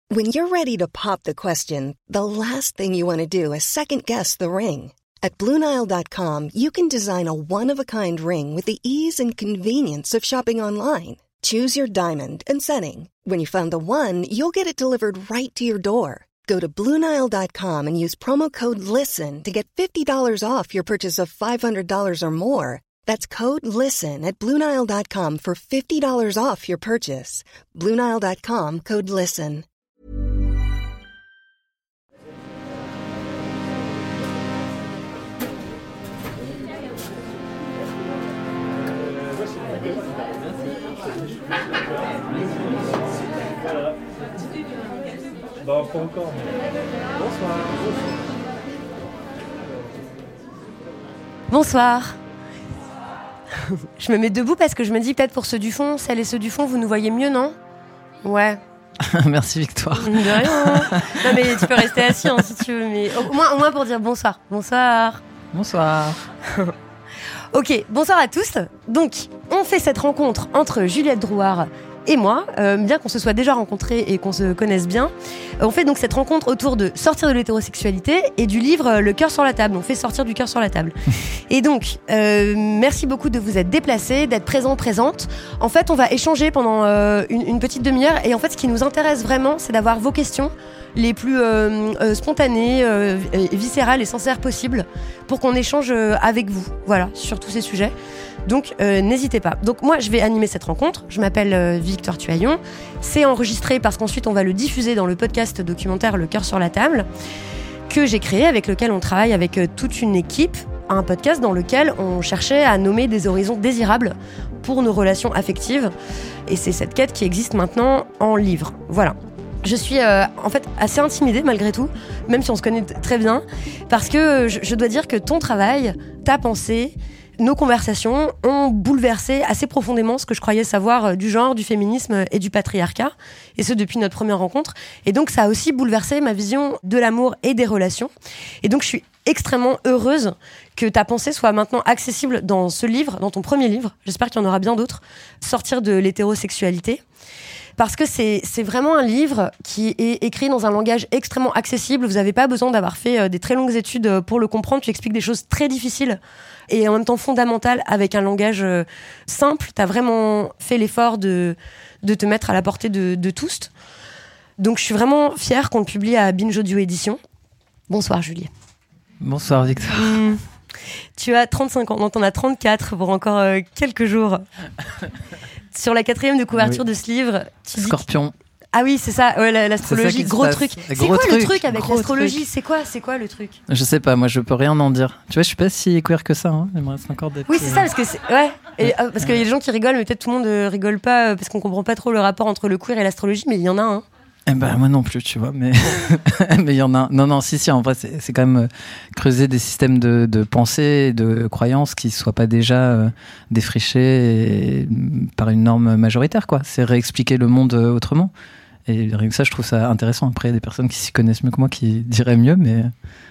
When you're ready to pop the question, the last thing you want to do is second-guess the ring. At BlueNile.com, you can design a one-of-a-kind ring with the ease and convenience of shopping online. Choose your diamond and setting. When you find the one, you'll get it delivered right to your door. Go to BlueNile.com and use promo code LISTEN to get $50 off your purchase of $500 or more. That's code LISTEN at BlueNile.com for $50 off your purchase. BlueNile.com, code LISTEN. Bah, pas encore. Bonsoir. Je me mets debout parce que je me dis peut-être pour ceux du fond, celles et ceux du fond, vous nous voyez mieux, non ? Ouais. Merci Victoire. De rien. Non mais tu peux rester assis hein, si tu veux, mais au moins pour dire bonsoir. Bonsoir. Bonsoir. Ok, bonsoir à tous. Donc, on fait cette rencontre entre Juliette Drouard et moi, bien qu'on se soit déjà rencontrés et qu'on se connaisse bien. On fait donc cette rencontre autour de sortir de l'hétérosexualité et du livre Le cœur sur la table. On fait sortir du cœur sur la table. Et donc, merci beaucoup de vous être déplacés, d'être présente. En fait, on va échanger pendant une petite demi-heure. Et en fait, ce qui nous intéresse vraiment, c'est d'avoir vos questions les plus spontanées, viscérales et sincères possibles pour qu'on échange avec vous, voilà, sur tous ces sujets. Donc n'hésitez pas. Donc moi je vais animer cette rencontre. Je m'appelle Victoire Tuaillon. C'est enregistré parce qu'ensuite on va le diffuser dans le podcast documentaire Le cœur sur la table que j'ai créé, avec lequel on travaille avec toute une équipe. Un podcast dans lequel on cherchait à nommer des horizons désirables pour nos relations affectives. Et c'est cette quête qui existe maintenant en livre. Voilà. Je suis en fait assez intimidée malgré tout, même si on se connaît très bien, parce que je dois dire que ton travail, ta pensée, nos conversations ont bouleversé assez profondément ce que je croyais savoir du genre, du féminisme et du patriarcat, et ce depuis notre première rencontre. Et donc ça a aussi bouleversé ma vision de l'amour et des relations. Et donc je suis extrêmement heureuse que ta pensée soit maintenant accessible dans ce livre, dans ton premier livre. J'espère qu'il y en aura bien d'autres. Sortir de l'hétérosexualité. Parce que c'est vraiment un livre qui est écrit dans un langage extrêmement accessible. Vous n'avez pas besoin d'avoir fait des très longues études pour le comprendre. Tu expliques des choses très difficiles et en même temps fondamentales avec un langage simple. Tu as vraiment fait l'effort de te mettre à la portée de tous. Donc je suis vraiment fière qu'on le publie à Binge Audio Édition. Bonsoir Julie. Bonsoir Victor. Tu as 35 ans, donc t'en as 34 pour encore quelques jours. Sur la 4e de couverture de ce livre, tu Scorpion. Ah oui, c'est ça, ouais, l'astrologie, gros truc. C'est quoi le truc avec l'astrologie ? C'est quoi le truc ? Je sais pas, moi je peux rien en dire. Tu vois, je suis pas si queer que ça, hein. Il me reste encore des petits... Oui, c'est ça, parce que c'est... Ouais. Et, parce qu'il y a des gens qui rigolent, mais peut-être tout le monde rigole pas parce qu'on comprend pas trop le rapport entre le queer et l'astrologie, mais il y en a un. Eh ben, moi non plus, tu vois, mais mais il y en a. Non, si, en vrai, c'est quand même creuser des systèmes de pensée, de croyances qui soient pas déjà défrichés par une norme majoritaire, quoi. C'est réexpliquer le monde autrement. Et rien que ça, je trouve ça intéressant. Après, il y a des personnes qui s'y connaissent mieux que moi qui diraient mieux, mais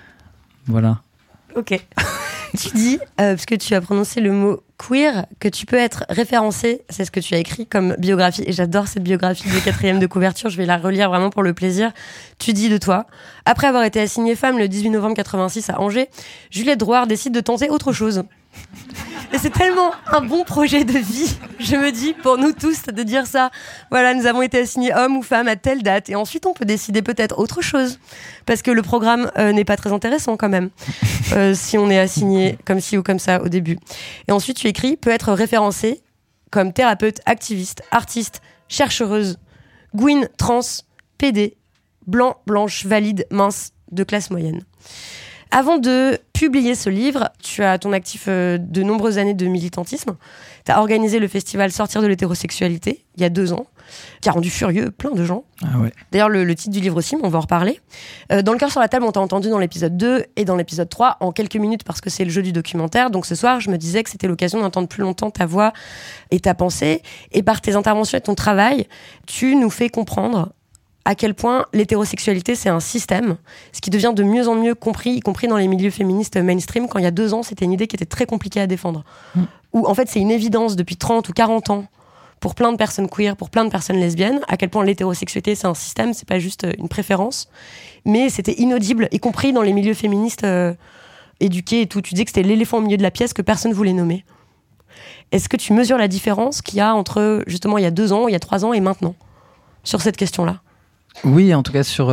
voilà. Ok. Tu dis, parce que tu as prononcé le mot queer, que tu peux être référencé, c'est ce que tu as écrit comme biographie, et j'adore cette biographie de 4e de couverture, je vais la relire vraiment pour le plaisir. Tu dis de toi: après avoir été assignée femme le 18 novembre 86 à Angers, Juliette Drouard décide de tenter autre chose. Et c'est tellement un bon projet de vie, je me dis, pour nous tous, de dire ça. Voilà, nous avons été assignés homme ou femme à telle date, et ensuite on peut décider peut-être autre chose, parce que le programme n'est pas très intéressant quand même, si on est assigné comme ci ou comme ça au début. Et ensuite tu écris: peut être référencé comme thérapeute, activiste, artiste, chercheuse, gouine, trans, PD, blanc, blanche, valide, mince, de classe moyenne. Avant de publier ce livre, tu as à ton actif de nombreuses années de militantisme. Tu as organisé le festival Sortir de l'hétérosexualité il y a 2 ans, qui a rendu furieux plein de gens. Ah ouais. D'ailleurs, le titre du livre aussi, on va en reparler. Dans Le cœur sur la table, on t'a entendu dans l'épisode 2 et dans l'épisode 3 en quelques minutes parce que c'est le jeu du documentaire. Donc ce soir, je me disais que c'était l'occasion d'entendre plus longtemps ta voix et ta pensée. Et par tes interventions et ton travail, tu nous fais comprendre à quel point l'hétérosexualité, c'est un système, ce qui devient de mieux en mieux compris, y compris dans les milieux féministes mainstream, quand il y a 2 ans, c'était une idée qui était très compliquée à défendre. Où, en fait, c'est une évidence depuis 30 ou 40 ans pour plein de personnes queer, pour plein de personnes lesbiennes, à quel point l'hétérosexualité c'est un système, c'est pas juste une préférence, mais c'était inaudible, y compris dans les milieux féministes éduqués et tout. Tu disais que c'était l'éléphant au milieu de la pièce que personne voulait nommer. Est-ce que tu mesures la différence qu'il y a entre, justement, il y a 2 ans, il y a 3 ans et maintenant, sur cette question-là ? Oui, en tout cas sur...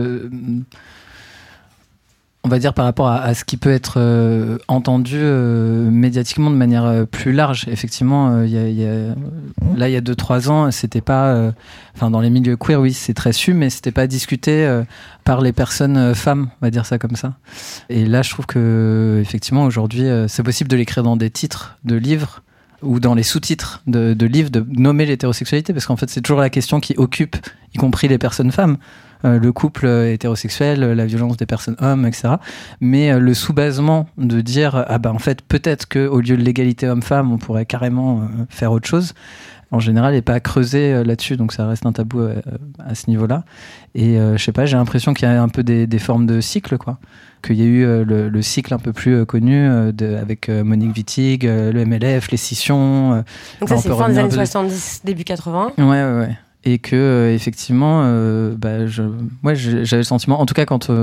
on va dire par rapport à ce qui peut être entendu médiatiquement de manière plus large. Effectivement, là, il y a 2-3 ans, c'était pas... dans les milieux queer, oui, c'est très su, mais c'était pas discuté par les personnes femmes, on va dire ça comme ça. Et là, je trouve que effectivement, aujourd'hui, c'est possible de l'écrire dans des titres de livres ou dans les sous-titres de livres, de nommer l'hétérosexualité, parce qu'en fait, c'est toujours la question qui occupe, y compris les personnes femmes. Le couple hétérosexuel, la violence des personnes hommes, etc. Mais le sous-basement de dire en fait peut-être qu'au lieu de l'égalité homme-femme, on pourrait carrément faire autre chose, en général, n'est pas creusé là-dessus, donc ça reste un tabou à ce niveau-là. Et je sais pas, j'ai l'impression qu'il y a un peu des formes de cycle, quoi. Qu'il y a eu le cycle un peu plus connu avec Monique Wittig, le MLF, les scissions. Donc ça, c'est fin des années 70, début 80. Ouais. Et que effectivement, j'avais le sentiment, en tout cas quand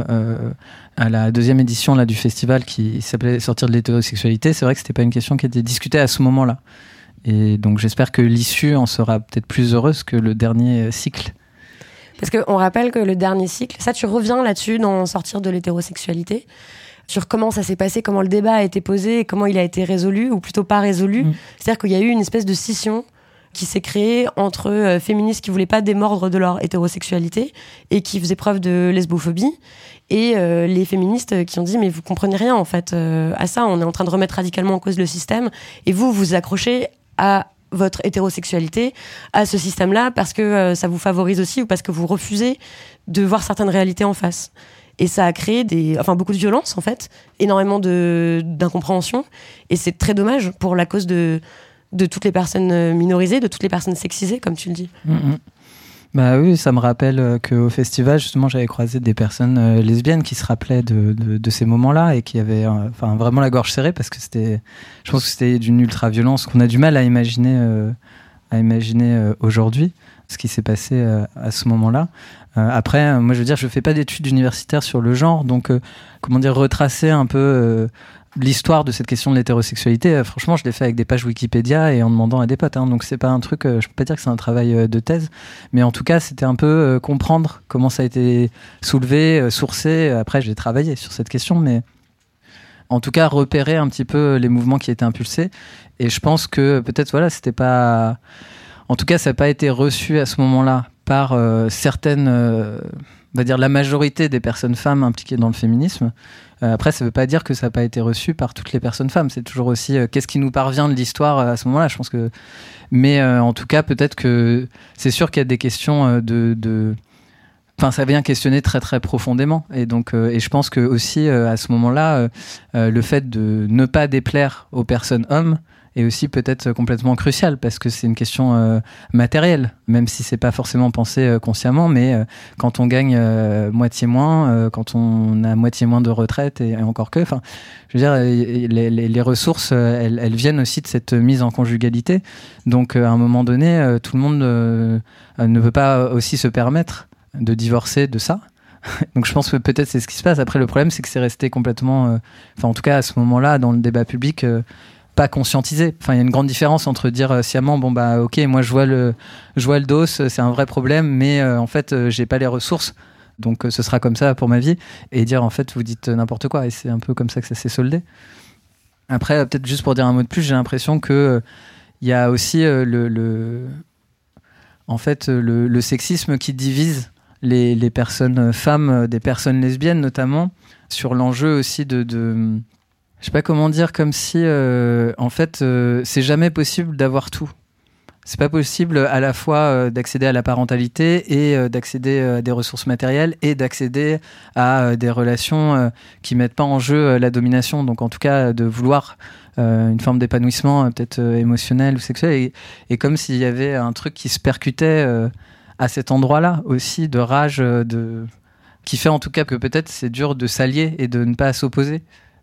à la 2e édition là du festival qui s'appelait Sortir de l'hétérosexualité, c'est vrai que c'était pas une question qui était discutée à ce moment-là. Et donc j'espère que l'issue en sera peut-être plus heureuse que le dernier cycle. Parce qu'on rappelle que le dernier cycle, ça tu reviens là-dessus dans Sortir de l'hétérosexualité, sur comment ça s'est passé, comment le débat a été posé, comment il a été résolu, ou plutôt pas résolu. C'est-à-dire qu'il y a eu une espèce de scission qui s'est créée entre féministes qui voulaient pas démordre de leur hétérosexualité et qui faisaient preuve de lesbophobie, et les féministes qui ont dit mais vous comprenez rien en fait à ça, on est en train de remettre radicalement en cause le système, et vous accrochez à votre hétérosexualité, à ce système-là, parce que ça vous favorise aussi, ou parce que vous refusez de voir certaines réalités en face. Et ça a créé beaucoup de violence en fait, énormément d'incompréhension, et c'est très dommage pour la cause de toutes les personnes minorisées, de toutes les personnes sexisées, comme tu le dis. Bah oui, ça me rappelle qu'au festival, justement, j'avais croisé des personnes lesbiennes qui se rappelaient de ces moments-là et qui avaient vraiment la gorge serrée, parce que je pense que c'était d'une ultra-violence qu'on a du mal à imaginer aujourd'hui, ce qui s'est passé à ce moment-là. Après, moi, je veux dire, je fais pas d'études universitaires sur le genre, donc, retracer un peu l'histoire de cette question de l'hétérosexualité, franchement, je l'ai fait avec des pages Wikipédia et en demandant à des potes, donc c'est pas un truc, je peux pas dire que c'est un travail de thèse, mais en tout cas, c'était un peu comprendre comment ça a été soulevé, sourcé. Après, j'ai travaillé sur cette question, mais en tout cas, repérer un petit peu les mouvements qui étaient impulsés. Et je pense que peut-être, c'était pas... En tout cas, ça n'a pas été reçu à ce moment-là par certaines... on va dire la majorité des personnes femmes impliquées dans le féminisme. Après, ça ne veut pas dire que ça n'a pas été reçu par toutes les personnes femmes. C'est toujours aussi qu'est-ce qui nous parvient de l'histoire à ce moment-là. Je pense que... Mais en tout cas, peut-être que c'est sûr qu'il y a des questions Enfin, ça vient questionner très très profondément. Et donc, et je pense que aussi à ce moment-là, le fait de ne pas déplaire aux personnes hommes est aussi peut-être complètement crucial, parce que c'est une question matérielle, même si c'est pas forcément pensé consciemment, mais quand on gagne moitié moins, quand on a moitié moins de retraite, et encore que, enfin, je veux dire, les ressources, elles viennent aussi de cette mise en conjugalité. Donc, à un moment donné, tout le monde ne peut pas aussi se permettre de divorcer de ça. Donc je pense que peut-être c'est ce qui se passe. Après, le problème, c'est que c'est resté complètement, en tout cas à ce moment-là, dans le débat public, pas conscientisé. Enfin, il y a une grande différence entre dire sciemment, ok, moi je vois le dos, c'est un vrai problème, mais en fait, j'ai pas les ressources, donc ce sera comme ça pour ma vie, et dire en fait, vous dites n'importe quoi, et c'est un peu comme ça que ça s'est soldé. Après, peut-être juste pour dire un mot de plus, j'ai l'impression que il y a aussi le sexisme qui divise les personnes femmes, des personnes lesbiennes notamment, sur l'enjeu aussi de je sais pas comment dire, comme si c'est jamais possible d'avoir tout. C'est pas possible à la fois d'accéder à la parentalité et d'accéder à des ressources matérielles et d'accéder à des relations qui mettent pas en jeu la domination. Donc en tout cas de vouloir une forme d'épanouissement peut-être émotionnel ou sexuel, et comme s'il y avait un truc qui se percutait à cet endroit-là aussi, de rage, qui fait en tout cas que peut-être c'est dur de s'allier et de ne pas s'opposer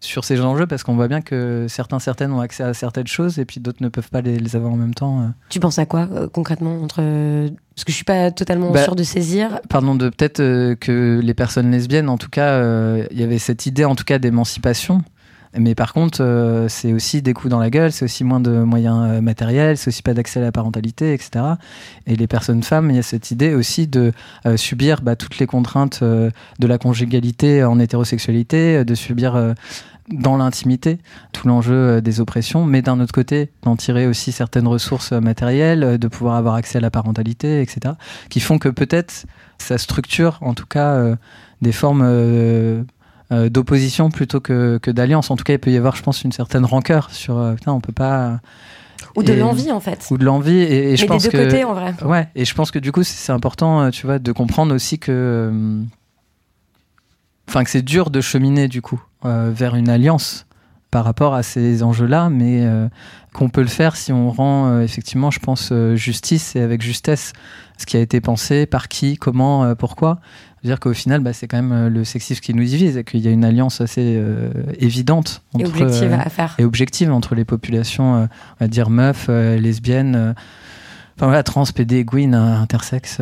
sur ces enjeux, parce qu'on voit bien que certaines ont accès à certaines choses et puis d'autres ne peuvent pas les avoir en même temps. Tu penses à quoi concrètement parce que je suis pas totalement sûre de saisir. Pardon, peut-être que les personnes lesbiennes, en tout cas, il y avait cette idée en tout cas d'émancipation. Mais par contre, c'est aussi des coups dans la gueule, c'est aussi moins de moyens matériels, c'est aussi pas d'accès à la parentalité, etc. Et les personnes femmes, il y a cette idée aussi de subir toutes les contraintes de la conjugalité en hétérosexualité, de subir dans l'intimité tout l'enjeu des oppressions, mais d'un autre côté, d'en tirer aussi certaines ressources matérielles, de pouvoir avoir accès à la parentalité, etc. Qui font que peut-être ça structure, en tout cas, des formes... d'opposition plutôt que d'alliance. En tout cas, il peut y avoir, je pense, une certaine rancœur sur on peut pas. Ou de l'envie, en fait. Ou de l'envie. Et je pense des deux côtés, en vrai. Ouais, et je pense que du coup, c'est important, tu vois, de comprendre aussi que. Enfin, que c'est dur de cheminer, du coup, vers une alliance par rapport à ces enjeux-là, mais qu'on peut le faire si on rend, effectivement, je pense, justice et avec justesse ce qui a été pensé, par qui, comment, pourquoi. C'est-à-dire qu'au final, c'est quand même le sexisme qui nous divise et qu'il y a une alliance assez évidente et objective à faire. Et objective entre les populations, on va dire meufs, lesbiennes, trans, PD, gouines, intersexes.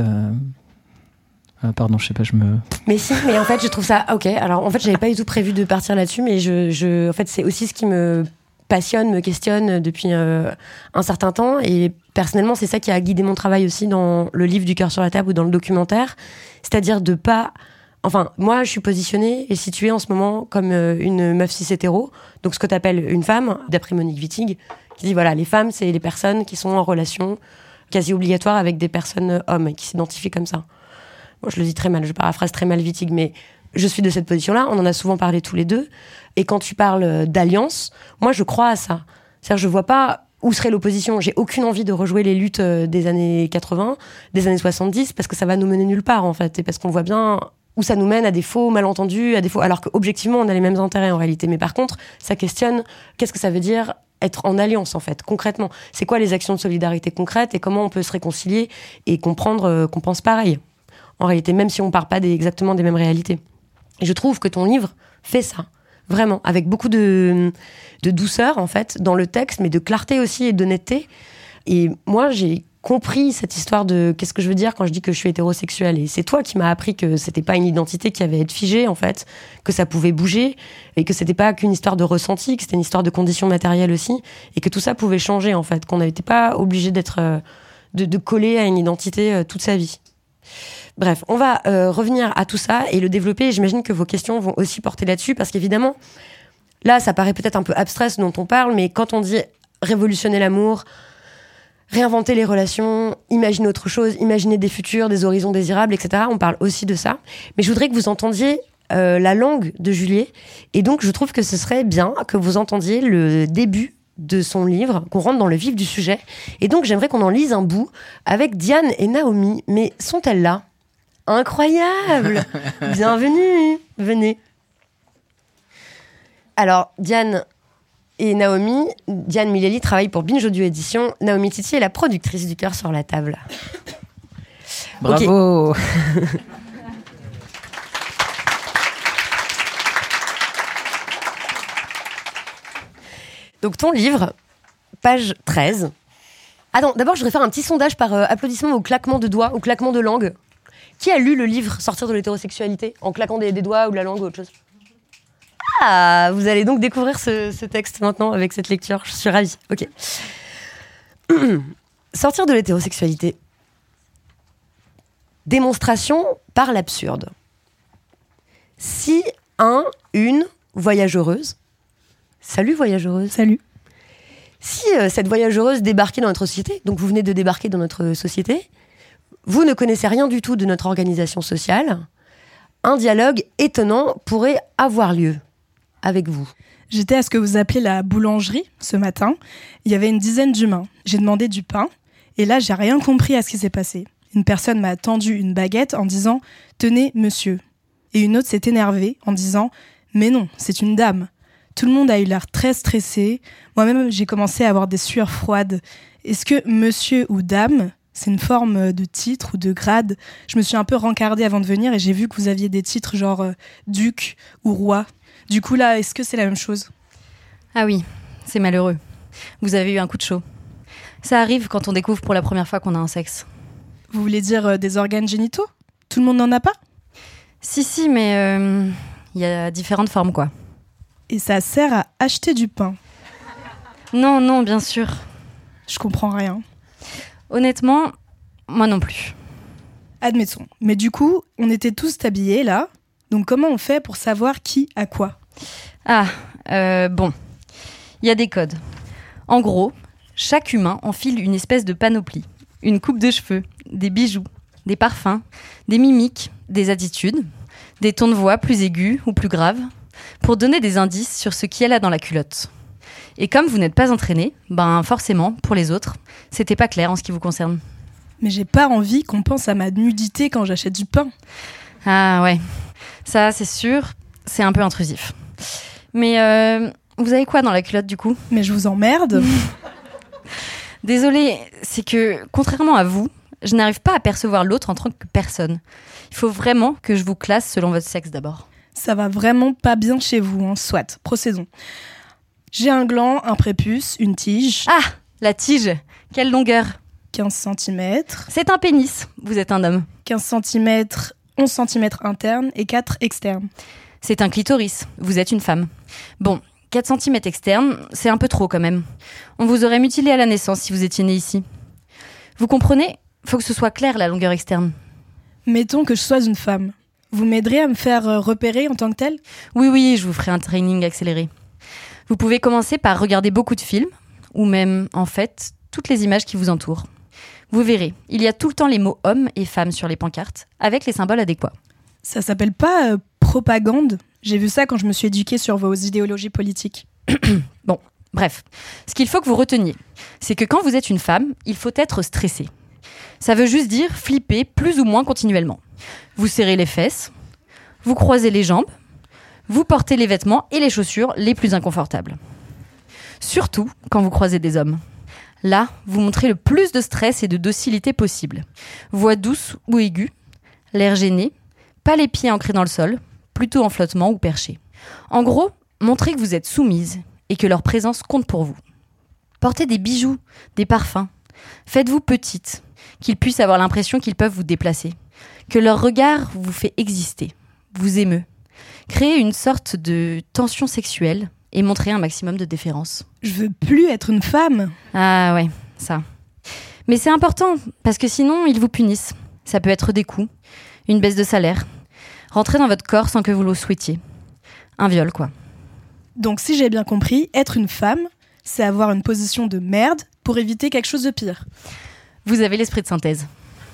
Pardon, je sais pas, Mais si, mais en fait, je trouve ça... Ok, alors en fait, j'avais pas du tout prévu de partir là-dessus, mais en fait, c'est aussi ce qui me passionne, me questionne depuis un certain temps. Et personnellement, c'est ça qui a guidé mon travail aussi dans le livre Du cœur sur la table ou dans le documentaire. C'est-à-dire de pas... Enfin, moi, je suis positionnée et située en ce moment comme une meuf cis-hétéro. Donc, ce que t'appelles une femme, d'après Monique Wittig, qui dit, voilà, les femmes, c'est les personnes qui sont en relation quasi obligatoire avec des personnes hommes et qui s'identifient comme ça. Bon, je le dis très mal, je paraphrase très mal Wittig, mais je suis de cette position-là. On en a souvent parlé tous les deux. Et quand tu parles d'alliance, moi, je crois à ça. C'est-à-dire, je vois pas où serait l'opposition. J'ai aucune envie de rejouer les luttes des années 80, des années 70, parce que ça va nous mener nulle part, en fait. Et parce qu'on voit bien où ça nous mène à des faux malentendus, alors qu'objectivement, on a les mêmes intérêts, en réalité. Mais par contre, ça questionne qu'est-ce que ça veut dire être en alliance, en fait, concrètement. C'est quoi les actions de solidarité concrètes et comment on peut se réconcilier et comprendre qu'on pense pareil, en réalité, même si on part pas exactement des mêmes réalités. Et je trouve que ton livre fait ça. Vraiment, avec beaucoup de douceur, en fait, dans le texte, mais de clarté aussi et d'honnêteté. Et moi, j'ai compris cette histoire de qu'est-ce que je veux dire quand je dis que je suis hétérosexuelle. Et c'est toi qui m'as appris que c'était pas une identité qui avait à être figée, en fait, que ça pouvait bouger, et que c'était pas qu'une histoire de ressenti, que c'était une histoire de conditions matérielles aussi, et que tout ça pouvait changer, en fait, qu'on n'était pas obligé d'être de coller à une identité toute sa vie. Bref, on va revenir à tout ça et le développer. J'imagine que vos questions vont aussi porter là-dessus parce qu'évidemment, là, ça paraît peut-être un peu abstrait ce dont on parle, mais quand on dit révolutionner l'amour, réinventer les relations, imaginer autre chose, imaginer des futurs, des horizons désirables, etc., on parle aussi de ça. Mais je voudrais que vous entendiez la langue de Juliet. Et donc, je trouve que ce serait bien que vous entendiez le début de son livre, qu'on rentre dans le vif du sujet. Et donc, j'aimerais qu'on en lise un bout avec Diane et Naomi. Mais sont-elles là ? Incroyable! Bienvenue! Venez. Alors, Diane et Naomi, Diane Mileli travaille pour Binge Audio Édition. Naomi Titi est la productrice du cœur sur la table. Bravo! Okay. Donc, ton livre, page 13. Attends, d'abord, je voudrais faire un petit sondage par applaudissement ou claquement de doigts ou claquement de langue. Qui a lu le livre Sortir de l'hétérosexualité en claquant des doigts ou de la langue ou autre chose? Ah, vous allez donc découvrir ce texte maintenant avec cette lecture. Je suis ravie. Ok. Sortir de l'hétérosexualité. Démonstration par l'absurde. Si une voyageuse. Salut voyageuse. Salut. Si cette voyageuse débarquait dans notre société, donc vous venez de débarquer dans notre société, vous ne connaissez rien du tout de notre organisation sociale, un dialogue étonnant pourrait avoir lieu avec vous. J'étais à ce que vous appelez la boulangerie ce matin. Il y avait une dizaine d'humains. J'ai demandé du pain et là, j'ai rien compris à ce qui s'est passé. Une personne m'a tendu une baguette en disant « Tenez, monsieur ». Et une autre s'est énervée en disant « Mais non, c'est une dame ». Tout le monde a eu l'air très stressé. Moi-même, j'ai commencé à avoir des sueurs froides. Est-ce que monsieur ou dame, c'est une forme de titre ou de grade? Je me suis un peu rencardée avant de venir et j'ai vu que vous aviez des titres genre duc ou roi. Du coup, là, est-ce que c'est la même chose ? Ah oui, c'est malheureux. Vous avez eu un coup de chaud. Ça arrive quand on découvre pour la première fois qu'on a un sexe. Vous voulez dire des organes génitaux ? Tout le monde n'en a pas ? Si, mais il y a différentes formes, quoi. Et ça sert à acheter du pain. Non, bien sûr. Je comprends rien. Honnêtement, moi non plus. Admettons. Mais du coup, on était tous habillés, là. Donc comment on fait pour savoir qui a quoi ? Bon. Il y a des codes. En gros, chaque humain enfile une espèce de panoplie. Une coupe de cheveux, des bijoux, des parfums, des mimiques, des attitudes, des tons de voix plus aigus ou plus graves, pour donner des indices sur ce qu'il y a là dans la culotte. Et comme vous n'êtes pas entraîné, forcément, pour les autres, c'était pas clair en ce qui vous concerne. Mais j'ai pas envie qu'on pense à ma nudité quand j'achète du pain. Ah ouais, ça c'est sûr, c'est un peu intrusif. Mais vous avez quoi dans la culotte du coup ? Mais je vous emmerde. Désolée, c'est que, contrairement à vous, je n'arrive pas à percevoir l'autre en tant que personne. Il faut vraiment que je vous classe selon votre sexe d'abord. Ça va vraiment pas bien chez vous, hein. Soit, procédons. J'ai un gland, un prépuce, une tige. Ah, la tige. Quelle longueur ? 15 cm. C'est un pénis, vous êtes un homme. 15 cm, 11 cm interne et 4 externes. C'est un clitoris, vous êtes une femme. Bon, 4 cm externes, c'est un peu trop quand même. On vous aurait mutilé à la naissance si vous étiez né ici. Vous comprenez ? Faut que ce soit clair la longueur externe. Mettons que je sois une femme. Vous m'aiderez à me faire repérer en tant que telle ? Oui, je vous ferai un training accéléré. Vous pouvez commencer par regarder beaucoup de films, ou même, en fait, toutes les images qui vous entourent. Vous verrez, il y a tout le temps les mots hommes et femmes sur les pancartes, avec les symboles adéquats. Ça s'appelle pas propagande ? J'ai vu ça quand je me suis éduquée sur vos idéologies politiques. Bon, bref. Ce qu'il faut que vous reteniez, c'est que quand vous êtes une femme, il faut être stressé. Ça veut juste dire flipper plus ou moins continuellement. Vous serrez les fesses, vous croisez les jambes, vous portez les vêtements et les chaussures les plus inconfortables. Surtout quand vous croisez des hommes. Là, vous montrez le plus de stress et de docilité possible. Voix douce ou aiguë, l'air gêné, pas les pieds ancrés dans le sol, plutôt en flottement ou perché. En gros, montrez que vous êtes soumise et que leur présence compte pour vous. Portez des bijoux, des parfums. Faites-vous petite, qu'ils puissent avoir l'impression qu'ils peuvent vous déplacer. Que leur regard vous fait exister, vous émeut. Créez une sorte de tension sexuelle et montrez un maximum de déférence. Je veux plus être une femme. Ah ouais, ça. Mais c'est important, parce que sinon, ils vous punissent. Ça peut être des coups, une baisse de salaire, rentrer dans votre corps sans que vous le souhaitiez. Un viol, quoi. Donc si j'ai bien compris, être une femme, c'est avoir une position de merde pour éviter quelque chose de pire. Vous avez l'esprit de synthèse.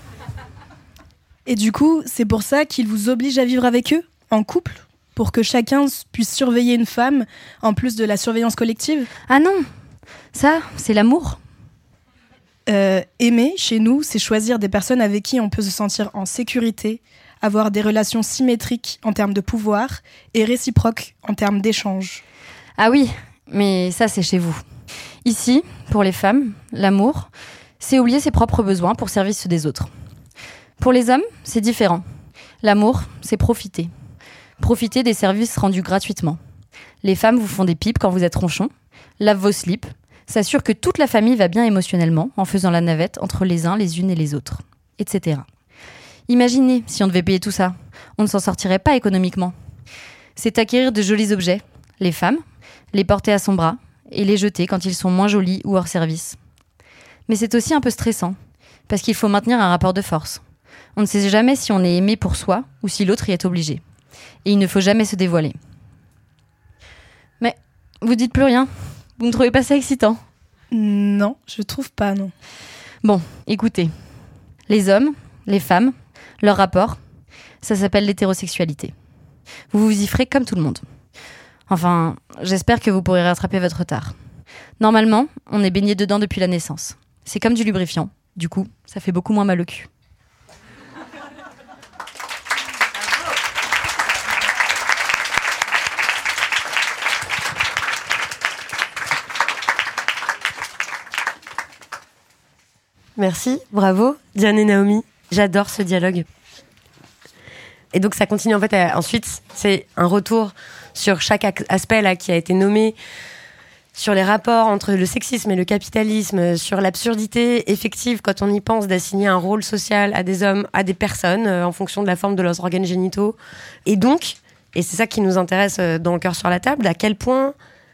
Et du coup, c'est pour ça qu'ils vous obligent à vivre avec eux, en couple, pour que chacun puisse surveiller une femme, en plus de la surveillance collective. Ah non, ça, c'est l'amour. Aimer, chez nous, c'est choisir des personnes avec qui on peut se sentir en sécurité, avoir des relations symétriques en termes de pouvoir et réciproques en termes d'échange. Ah oui, mais ça, c'est chez vous. Ici, pour les femmes, l'amour, c'est oublier ses propres besoins pour servir ceux des autres. Pour les hommes, c'est différent. L'amour, c'est profiter. Profiter des services rendus gratuitement. Les femmes vous font des pipes quand vous êtes ronchon, lavent vos slips, s'assurent que toute la famille va bien émotionnellement en faisant la navette entre les uns, les unes et les autres, etc. Imaginez si on devait payer tout ça. On ne s'en sortirait pas économiquement. C'est acquérir de jolis objets, les femmes, les porter à son bras et les jeter quand ils sont moins jolis ou hors service. Mais c'est aussi un peu stressant, parce qu'il faut maintenir un rapport de force. On ne sait jamais si on est aimé pour soi ou si l'autre y est obligé. Et il ne faut jamais se dévoiler. Mais vous dites plus rien ? Vous ne trouvez pas ça excitant ? Non, je trouve pas, non. Bon, écoutez. Les hommes, les femmes, leur rapport, ça s'appelle l'hétérosexualité. Vous vous y ferez comme tout le monde. Enfin, j'espère que vous pourrez rattraper votre retard. Normalement, on est baigné dedans depuis la naissance. C'est comme du lubrifiant. Du coup, ça fait beaucoup moins mal au cul. Merci, bravo, Diane et Naomi. J'adore ce dialogue. Et donc ça continue en fait. Ensuite, c'est un retour sur chaque aspect là qui a été nommé, sur les rapports entre le sexisme et le capitalisme, sur l'absurdité effective quand on y pense d'assigner un rôle social à des hommes, à des personnes en fonction de la forme de leurs organes génitaux. Et donc, et c'est ça qui nous intéresse dans Le cœur sur la table, à quel point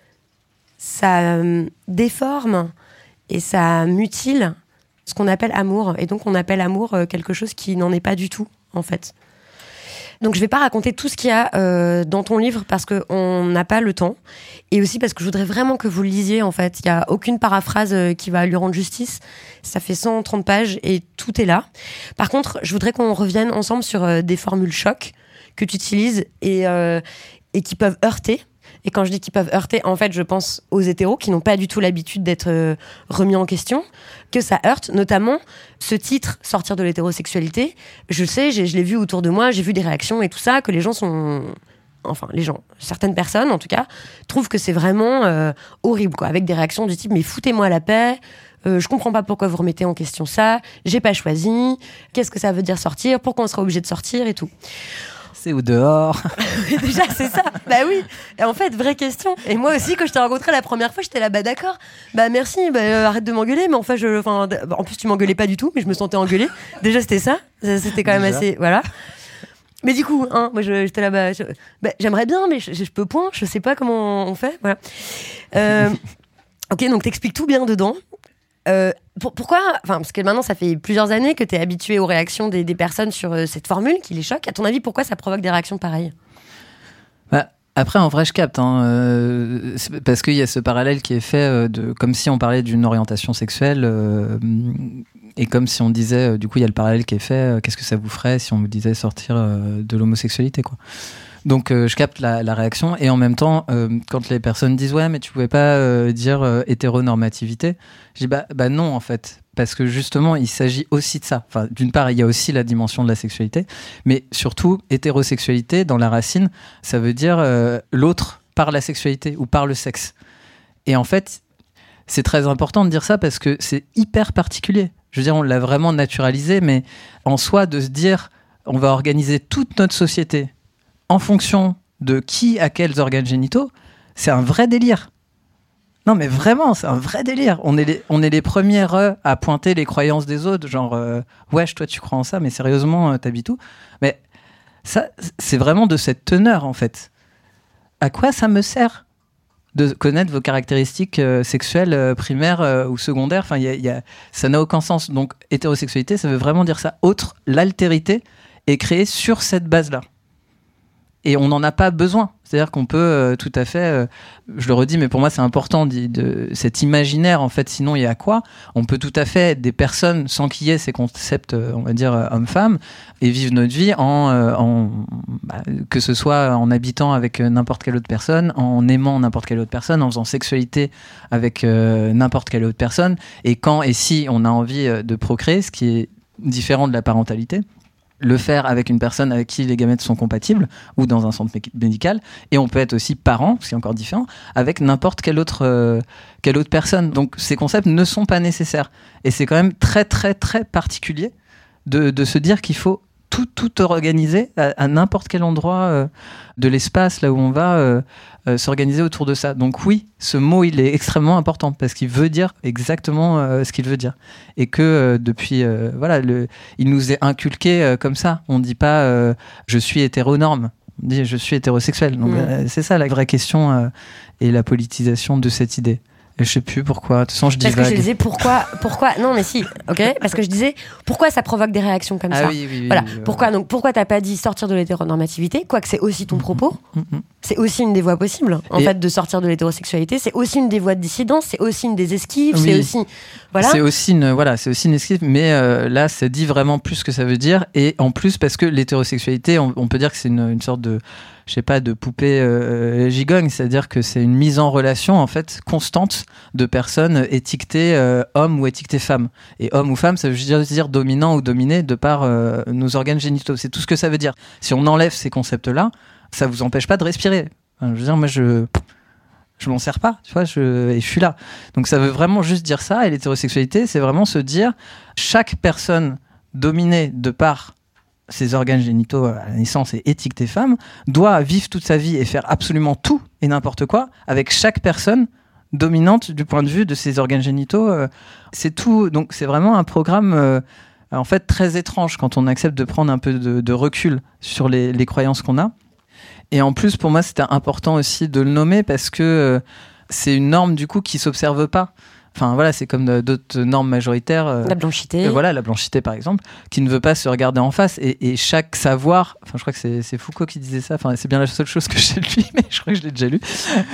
ça déforme et ça mutile ce qu'on appelle amour. Et donc on appelle amour quelque chose qui n'en est pas du tout, en fait. Donc je vais pas raconter tout ce qu'il y a dans ton livre parce qu'on n'a pas le temps. Et aussi parce que je voudrais vraiment que vous le lisiez, en fait. Il n'y a aucune paraphrase qui va lui rendre justice. Ça fait 130 pages et tout est là. Par contre, je voudrais qu'on revienne ensemble sur des formules chocs que tu utilises et qui peuvent heurter. Et quand je dis qu'ils peuvent heurter, en fait, je pense aux hétéros qui n'ont pas du tout l'habitude d'être remis en question, que ça heurte, notamment ce titre, sortir de l'hétérosexualité. Je sais, je l'ai vu autour de moi, j'ai vu des réactions et tout ça, que les gens sont... Enfin, les gens, certaines personnes en tout cas, trouvent que c'est vraiment horrible, quoi, avec des réactions du type « mais foutez-moi la paix ». Je comprends pas pourquoi vous remettez en question ça, j'ai pas choisi, qu'est-ce que ça veut dire sortir, pourquoi on serait obligé de sortir et tout. C'est au dehors. Déjà, c'est ça. Bah oui. Et en fait, vraie question. Et moi aussi, quand je t'ai rencontré la première fois, j'étais là, bah d'accord. Bah merci, arrête de m'engueuler. Mais enfin, en plus, tu m'engueulais pas du tout, mais je me sentais engueulée. Déjà, c'était ça. C'était quand même assez. Voilà. Mais du coup, moi, j'étais là, j'aimerais bien, mais je peux point. Je sais pas comment on fait. Voilà. Ok, donc t'expliques tout bien dedans. Pourquoi, parce que maintenant ça fait plusieurs années que tu es habitué aux réactions des personnes sur cette formule qui les choque. À ton avis, pourquoi ça provoque des réactions pareilles ? Après, en vrai, je capte, parce qu'il y a ce parallèle qui est fait comme si on parlait d'une orientation sexuelle, et comme si on disait, du coup, il y a le parallèle qui est fait, qu'est-ce que ça vous ferait si on vous disait sortir de l'homosexualité, quoi. Donc je capte la réaction, et en même temps quand les personnes disent ouais mais tu pouvais pas dire hétéronormativité, je dis bah non en fait, parce que justement il s'agit aussi de ça. Enfin, d'une part il y a aussi la dimension de la sexualité, mais surtout hétérosexualité dans la racine ça veut dire l'autre par la sexualité ou par le sexe. Et en fait c'est très important de dire ça parce que c'est hyper particulier. Je veux dire on l'a vraiment naturalisé, mais en soi de se dire on va organiser toute notre société en fonction de qui a quels organes génitaux, c'est un vrai délire. Non mais vraiment, c'est un vrai délire. On est les premières à pointer les croyances des autres, genre wesh, toi tu crois en ça, mais sérieusement t'habites où ? Mais ça, c'est vraiment de cette teneur en fait. À quoi ça me sert de connaître vos caractéristiques sexuelles primaires ou secondaires ? Enfin, ça n'a aucun sens. Donc hétérosexualité, ça veut vraiment dire ça. Autre, l'altérité est créée sur cette base-là. Et on n'en a pas besoin. C'est-à-dire qu'on peut tout à fait, je le redis, mais pour moi c'est important, de cet imaginaire, en fait, sinon il y a quoi ? On peut tout à fait être des personnes sans qu'il y ait ces concepts, on va dire, homme-femme, et vivre notre vie que ce soit en habitant avec n'importe quelle autre personne, en aimant n'importe quelle autre personne, en faisant sexualité avec n'importe quelle autre personne, et quand et si on a envie de procréer, ce qui est différent de la parentalité, le faire avec une personne avec qui les gamètes sont compatibles ou dans un centre médical, et on peut être aussi parent, ce qui est encore différent, avec n'importe quelle autre personne. Donc ces concepts ne sont pas nécessaires, et c'est quand même très très très particulier de se dire qu'il faut tout organiser à n'importe quel endroit de l'espace là où on va s'organiser autour de ça. Donc oui, ce mot il est extrêmement important parce qu'il veut dire exactement ce qu'il veut dire, et que depuis il nous est inculqué comme ça. On dit pas je suis hétéronorme, on dit je suis hétérosexuel. Donc c'est ça la vraie question, et la politisation de cette idée. Et je sais plus pourquoi. De toute façon, je divague. Parce que je disais pourquoi. Non, mais si. Ok. Parce que je disais pourquoi ça provoque des réactions comme ça. Oui, voilà. Pourquoi t'as pas dit sortir de l'hétéronormativité, quoique c'est aussi ton propos. C'est aussi une des voies possibles. En fait, de sortir de l'hétérosexualité, c'est aussi une des voies de dissidence. C'est aussi une des esquives. Oui. C'est aussi. Voilà. C'est aussi une esquive. Mais là, ça dit vraiment plus ce que ça veut dire. Et en plus, parce que l'hétérosexualité, on peut dire que c'est une sorte de, je sais pas, de poupée gigogne, c'est-à-dire que c'est une mise en relation en fait constante de personnes étiquetées hommes ou étiquetées femmes. Et homme ou femme, ça veut juste dire dominant ou dominé de par nos organes génitaux. C'est tout ce que ça veut dire. Si on enlève ces concepts-là, ça vous empêche pas de respirer. Enfin, je veux dire, moi je m'en sers pas, tu vois, et je suis là. Donc ça veut vraiment juste dire ça. Et l'hétérosexualité, c'est vraiment se dire chaque personne dominée de par ses organes génitaux à la naissance et étiqueter femme, doit vivre toute sa vie et faire absolument tout et n'importe quoi avec chaque personne dominante du point de vue de ses organes génitaux. C'est tout. Donc c'est vraiment un programme en fait très étrange quand on accepte de prendre un peu de recul sur les croyances qu'on a. Et en plus, pour moi, c'était important aussi de le nommer parce que c'est une norme du coup qui s'observe pas. Enfin voilà, c'est comme d'autres normes majoritaires. La blanchité. Voilà, la blanchité par exemple, qui ne veut pas se regarder en face. Et chaque savoir, enfin je crois que c'est Foucault qui disait ça, enfin c'est bien la seule chose que j'ai lu, mais je crois que je l'ai déjà lu,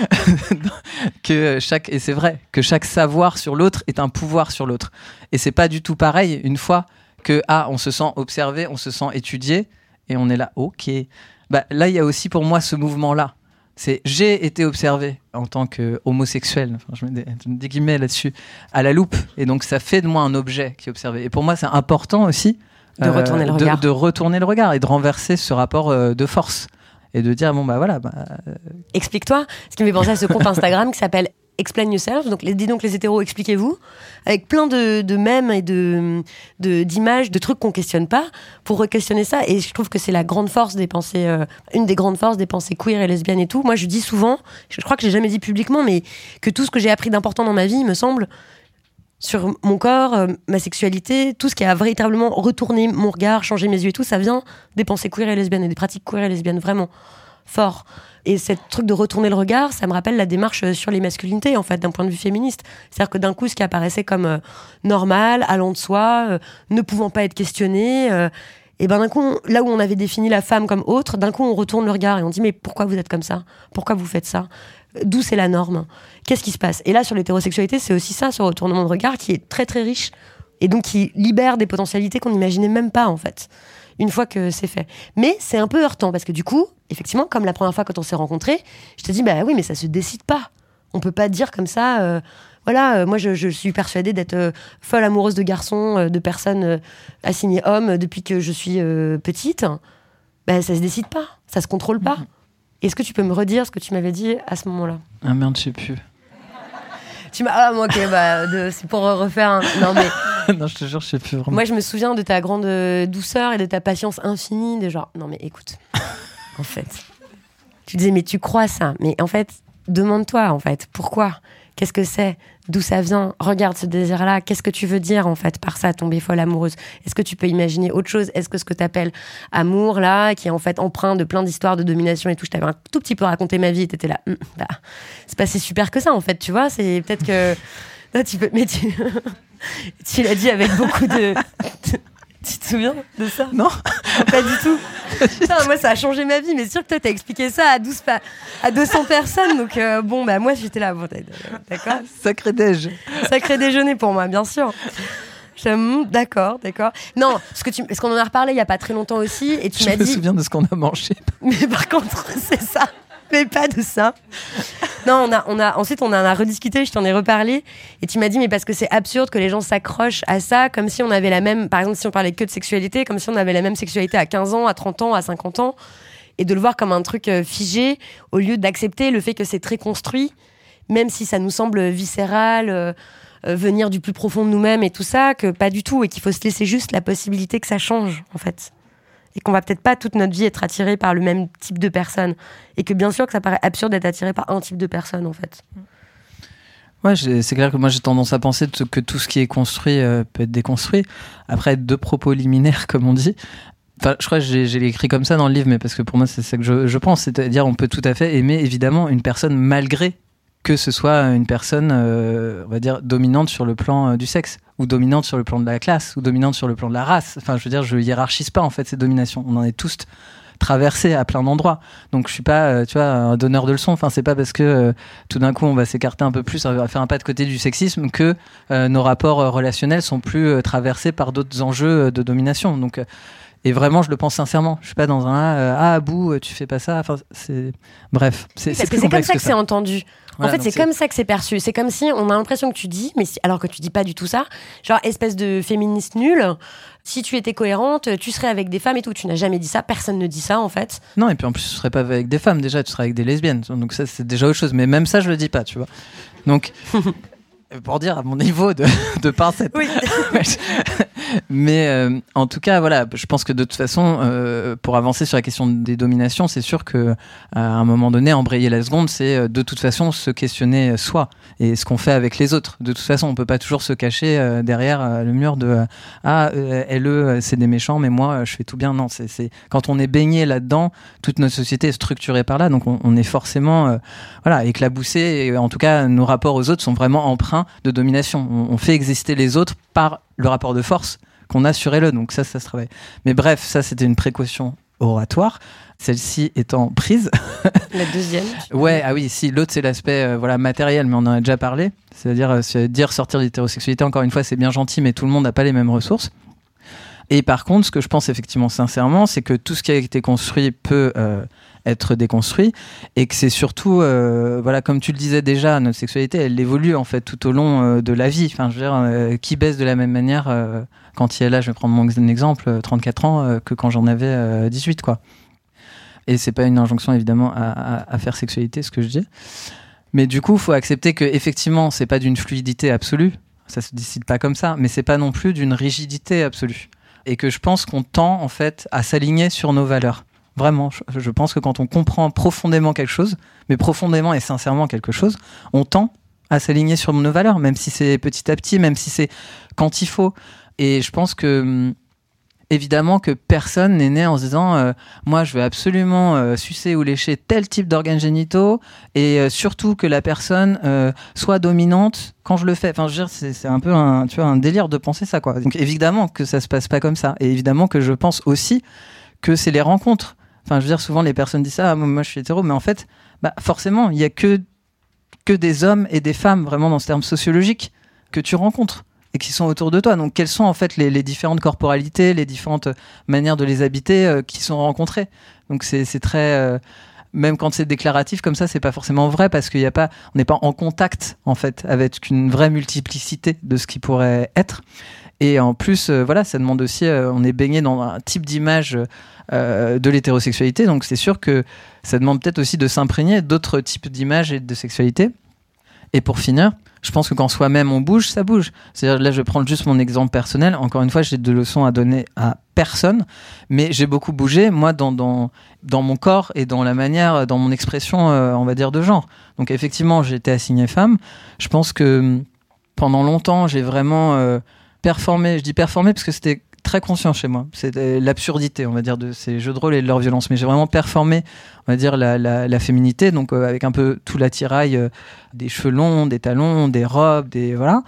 et c'est vrai, que chaque savoir sur l'autre est un pouvoir sur l'autre. Et c'est pas du tout pareil une fois que on se sent observé, on se sent étudié, et on est là, ok. Bah, là, il y a aussi pour moi ce mouvement-là. J'ai été observé en tant qu'homosexuel, enfin, je mets des guillemets là-dessus, à la loupe. Et donc, ça fait de moi un objet qui est observé. Et pour moi, c'est important aussi de retourner le regard. De retourner le regard et de renverser ce rapport de force. Et de dire, bon, bah voilà. Explique-toi. Ce qui me fait penser à ce compte Instagram qui s'appelle Explain Yourself. Donc, dis donc les hétéros, expliquez-vous. Avec plein de mèmes et d'images, de trucs qu'on questionne pas, pour re-questionner ça. Et je trouve que c'est la grande force des pensées, une des grandes forces des pensées queer et lesbiennes et tout. Moi, je dis souvent, je crois que j'ai jamais dit publiquement, mais que tout ce que j'ai appris d'important dans ma vie, il me semble, sur mon corps, ma sexualité, tout ce qui a véritablement retourné mon regard, changé mes yeux et tout, ça vient des pensées queer et lesbiennes et des pratiques queer et lesbiennes, vraiment fort. Et ce truc de retourner le regard, ça me rappelle la démarche sur les masculinités, en fait, d'un point de vue féministe. C'est-à-dire que d'un coup, ce qui apparaissait comme normal, allant de soi, ne pouvant pas être questionné, et ben d'un coup, là où on avait défini la femme comme autre, d'un coup, on retourne le regard et on dit « Mais pourquoi vous êtes comme ça ? Pourquoi vous faites ça ? D'où c'est la norme ? Qu'est-ce qui se passe ?» Et là, sur l'hétérosexualité, c'est aussi ça, ce retournement de regard qui est très, très riche et donc qui libère des potentialités qu'on n'imaginait même pas, en fait, une fois que c'est fait. Mais c'est un peu heurtant parce que du coup, effectivement, comme la première fois quand on s'est rencontrés, je te dis, bah oui, mais ça se décide pas. On peut pas dire comme ça, moi je suis persuadée d'être folle amoureuse de garçons, de personnes assignées hommes depuis que je suis petite. Bah ça se décide pas, ça se contrôle pas. Est-ce que tu peux me redire ce que tu m'avais dit à ce moment-là ? Ah merde, je sais plus. Tu m'as... ok, c'est pour refaire Non mais... Non, je te jure, je sais plus vraiment. Moi, je me souviens de ta grande douceur et de ta patience infinie, de genre, non mais écoute, en fait, tu disais, mais tu crois ça, mais en fait, demande-toi, en fait, pourquoi ? Qu'est-ce que c'est ? D'où ça vient ? Regarde ce désir-là, qu'est-ce que tu veux dire, en fait, par ça, tomber folle amoureuse ? Est-ce que tu peux imaginer autre chose ? Est-ce que ce que t'appelles amour, là, qui est en fait empreint de plein d'histoires de domination et tout, je t'avais un tout petit peu raconté ma vie et t'étais là, c'est pas si super que ça, en fait, tu vois, c'est peut-être que... Là, tu peux... Mais tu l'as dit avec beaucoup de... Tu te souviens de ça ? Non. Pas du tout. Putain, moi, ça a changé ma vie, mais sûr que toi, t'as expliqué ça à 200 personnes. Donc, moi, j'étais là. Bon, d'accord ? Sacré déjeuner pour moi, bien sûr. D'accord. Non, parce qu'on en a reparlé il n'y a pas très longtemps aussi. Et tu m'as dit... Je me souviens de ce qu'on a mangé. Mais par contre, c'est ça. Mais pas de ça. Non, ensuite on en a rediscuté, je t'en ai reparlé et tu m'as dit mais parce que c'est absurde que les gens s'accrochent à ça comme si on avait la même, par exemple si on parlait que de sexualité, comme si on avait la même sexualité à 15 ans, à 30 ans, à 50 ans et de le voir comme un truc figé au lieu d'accepter le fait que c'est très construit, même si ça nous semble viscéral, venir du plus profond de nous-mêmes et tout ça, que pas du tout et qu'il faut se laisser juste la possibilité que ça change en fait. Et qu'on va peut-être pas toute notre vie être attiré par le même type de personne. Et que bien sûr que ça paraît absurde d'être attiré par un type de personne, en fait. Ouais, c'est clair que moi j'ai tendance à penser que tout ce qui est construit peut être déconstruit. Après, deux propos liminaires, comme on dit. Enfin, je crois que j'ai écrit comme ça dans le livre, mais parce que pour moi c'est ça que je pense. C'est-à-dire on peut tout à fait aimer évidemment une personne malgré que ce soit une personne, on va dire, dominante sur le plan du sexe, ou dominante sur le plan de la classe, ou dominante sur le plan de la race. Enfin, je veux dire, je hiérarchise pas en fait ces dominations. On en est tous traversés à plein d'endroits. Donc je suis pas, un donneur de leçons. Enfin, c'est pas parce que tout d'un coup on va s'écarter un peu plus, on va faire un pas de côté du sexisme que nos rapports relationnels sont plus traversés par d'autres enjeux de domination. Donc et vraiment, je le pense sincèrement. Je suis pas dans un Abou, tu fais pas ça. Enfin, bref, c'est parce plus que c'est complexe comme ça que c'est entendu. Voilà, en fait, c'est comme ça que c'est perçu. C'est comme si on a l'impression que tu dis, mais alors que tu dis pas du tout ça. Genre, espèce de féministe nulle. Si tu étais cohérente, tu serais avec des femmes et tout. Tu n'as jamais dit ça. Personne ne dit ça, en fait. Non, et puis en plus, tu serais pas avec des femmes déjà. Tu serais avec des lesbiennes. Donc ça, c'est déjà autre chose. Mais même ça, je le dis pas, tu vois. Donc. Pour dire à mon niveau de pincette. Oui. Mais en tout cas, voilà, je pense que de toute façon, pour avancer sur la question des dominations, c'est sûr que à un moment donné, embrayer la seconde, c'est de toute façon se questionner soi et ce qu'on fait avec les autres. De toute façon, on peut pas toujours se cacher derrière le mur de eux, c'est des méchants, mais moi, je fais tout bien. Non, c'est quand on est baigné là-dedans, toute notre société est structurée par là, donc on est forcément éclaboussé. Et en tout cas, nos rapports aux autres sont vraiment empreints de domination. On fait exister les autres par le rapport de force qu'on a sur eux, donc ça se travaille. Mais bref, ça c'était une précaution oratoire, celle-ci étant prise. La deuxième. Ouais, ah oui, si, l'autre c'est l'aspect matériel, mais on en a déjà parlé, c'est-à-dire dire sortir de l'hétérosexualité, encore une fois c'est bien gentil, mais tout le monde n'a pas les mêmes ressources. Et par contre, ce que je pense effectivement sincèrement, c'est que tout ce qui a été construit peut être déconstruit, et que c'est surtout, comme tu le disais déjà, notre sexualité, elle évolue en fait tout au long de la vie. Enfin, je veux dire, qui baisse de la même manière quand il est là, je vais prendre mon exemple, 34 ans, que quand j'en avais 18, quoi. Et c'est pas une injonction évidemment à faire sexualité, ce que je dis. Mais du coup, il faut accepter que effectivement, c'est pas d'une fluidité absolue, ça se décide pas comme ça, mais c'est pas non plus d'une rigidité absolue. Et que je pense qu'on tend en fait à s'aligner sur nos valeurs. Vraiment, je pense que quand on comprend profondément quelque chose, mais profondément et sincèrement quelque chose, on tend à s'aligner sur nos valeurs, même si c'est petit à petit, même si c'est quand il faut. Et je pense que, évidemment, que personne n'est né en se disant moi, je veux absolument sucer ou lécher tel type d'organes génitaux, et surtout que la personne soit dominante quand je le fais. Enfin, je veux dire, c'est un peu un délire de penser ça, quoi. Donc, évidemment que ça se passe pas comme ça. Et évidemment que je pense aussi que c'est les rencontres. Enfin, je veux dire, souvent les personnes disent ça, moi je suis hétéro, mais en fait, forcément, il y a que des hommes et des femmes, vraiment dans ce terme sociologique, que tu rencontres et qui sont autour de toi. Donc, quelles sont en fait les différentes corporalités, les différentes manières de les habiter qui sont rencontrées. Donc, c'est très... même quand c'est déclaratif comme ça, c'est pas forcément vrai, parce qu'on n'est pas en contact en fait avec une vraie multiplicité de ce qui pourrait être. Et en plus, ça demande aussi, on est baigné dans un type d'image de l'hétérosexualité, donc c'est sûr que ça demande peut-être aussi de s'imprégner d'autres types d'images et de sexualité. Et pour finir, je pense que quand soi-même on bouge, ça bouge. C'est-à-dire, là, je vais prendre juste mon exemple personnel. Encore une fois, j'ai de leçons à donner à personne, mais j'ai beaucoup bougé, moi, dans mon corps et dans la manière, dans mon expression, on va dire, de genre. Donc, effectivement, j'ai été assignée femme. Je pense que pendant longtemps, j'ai vraiment performé. Je dis performé parce que c'était très conscient chez moi. C'était l'absurdité, on va dire, de ces jeux de rôle et de leur violence. Mais j'ai vraiment performé, on va dire, la féminité, donc avec un peu tout l'attirail des cheveux longs, des talons, des robes, voilà.